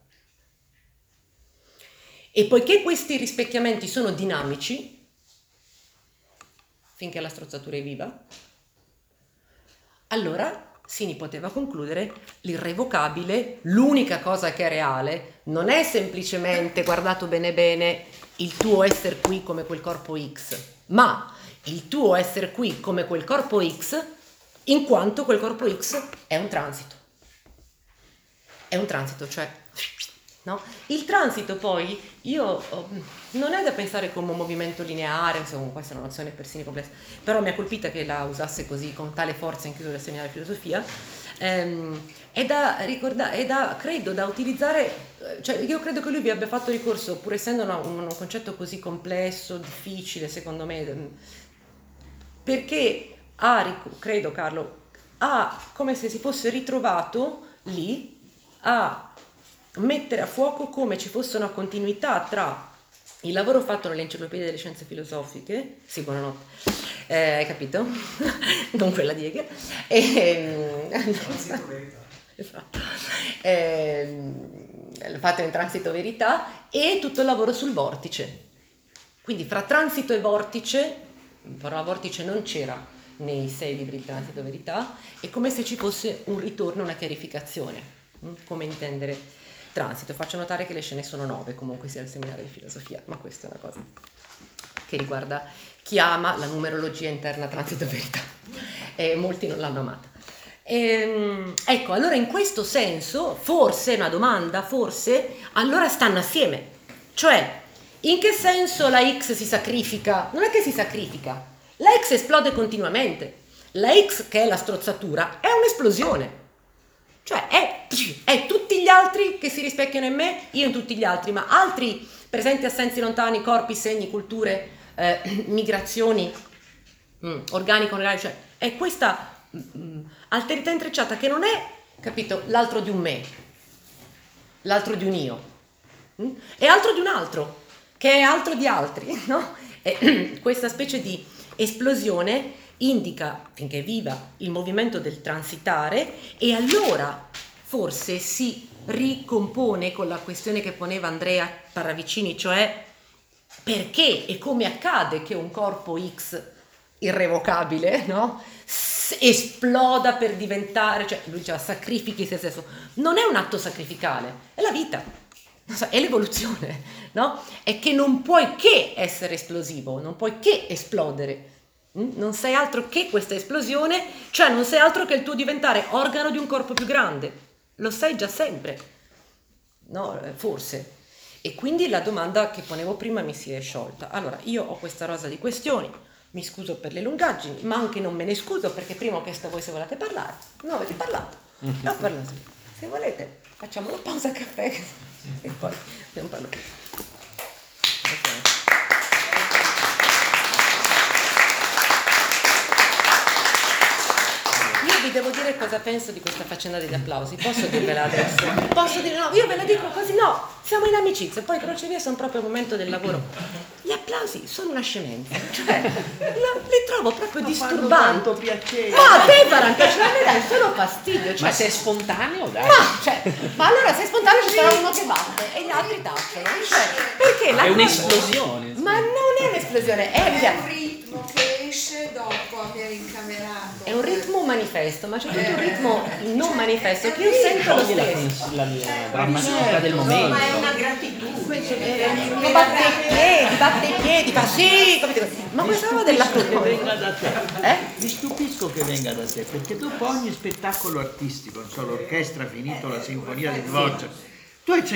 S1: E poiché questi rispecchiamenti sono dinamici, finché la strozzatura è viva, allora Sini poteva concludere l'irrevocabile, l'unica cosa che è reale, non è semplicemente, guardato bene bene, il tuo essere qui come quel corpo X, ma il tuo essere qui come quel corpo X, in quanto quel corpo X è un transito. È un transito, cioè, no? Il transito poi, non è da pensare come un movimento lineare, insomma, questa è una nozione per Sini complessa, però mi ha colpita che la usasse così, con tale forza in chiusura del seminario di filosofia, è da ricordare, credo, da utilizzare, cioè io credo che lui vi abbia fatto ricorso, pur essendo un concetto così complesso, difficile, secondo me, perché credo Carlo, ha come se si fosse ritrovato lì a mettere a fuoco come ci fosse una continuità tra il lavoro fatto nell'Enciclopedia delle Scienze Filosofiche, sì, buonanotte, hai capito? Non quella di Hegel, esatto. Fatto in Transito Verità e tutto il lavoro sul vortice. Quindi fra transito e vortice, però vortice non c'era nei 6 libri di Transito Verità, è come se ci fosse un ritorno, una chiarificazione. Come intendere transito. Faccio notare che le scene sono 9 comunque sia il seminario di filosofia, ma questa è una cosa che riguarda chi ama la numerologia interna transito verità e molti non l'hanno amata. Ecco, allora in questo senso forse, una domanda, forse allora stanno assieme, cioè in che senso la X si sacrifica? Non è che si sacrifica, la X esplode continuamente, la X che è la strozzatura è un'esplosione. Cioè è tutti gli altri che si rispecchiano in me, io in tutti gli altri, ma altri presenti, assensi, lontani, corpi, segni, culture, migrazioni, organico, cioè è questa alterità intrecciata che non è capito? L'altro di un me, l'altro di un io, e altro di un altro, che è altro di altri, no? E questa specie di esplosione indica, finché è viva, il movimento del transitare, e allora forse si ricompone con la questione che poneva Andrea Paravicini, cioè perché e come accade che un corpo X irrevocabile, no? Esploda per diventare, cioè lui diceva sacrifichi se stesso, non è un atto sacrificale, è la vita, è l'evoluzione, no? È che non puoi che essere esplosivo, non puoi che esplodere, non sei altro che questa esplosione, cioè non sei altro che il tuo diventare organo di un corpo più grande, lo sei già sempre, no? Forse. E quindi la domanda che ponevo prima mi si è sciolta. Allora, io ho questa rosa di questioni, mi scuso per le lungaggini, ma anche non me ne scuso perché prima ho chiesto a voi se volete parlare. Non avete parlato. Ho parlato. Se volete, facciamo una pausa caffè e poi abbiamo parlato. Io vi devo dire cosa penso di questa faccenda degli applausi. Posso dirvela adesso? Posso dire no? Io ve la dico così, no. Siamo in amicizia, poi crocevia sono proprio il momento del lavoro. Gli applausi sono una scemenza, cioè li trovo proprio disturbanti.
S6: Piacere.
S1: Ma a te faranno piacere, a me dai solo fastidio. Cioè,
S5: Ma se è spontaneo, dai.
S1: ma allora se è spontaneo ci sarà uno che batte e gli altri tacciono. Cioè, perché la
S5: È
S1: cosa-
S5: un'esplosione.
S1: Ma non è un'esplosione, è
S7: un ritmo che esce dopo aver incamerato.
S1: È un ritmo manifesto, ma c'è tutto un ritmo non manifesto che io sento lo
S5: Toglie
S1: stesso.
S5: la drammaticità del momento.
S7: Ma è una gratitudine.
S1: Ma batte i piedi, fa sì, capito? Ma questa roba della
S6: Che venga da te.
S1: Eh?
S6: Mi stupisco che venga da te, perché dopo ogni spettacolo artistico, non so, l'orchestra ha finito la sinfonia di Dvorak, tu hai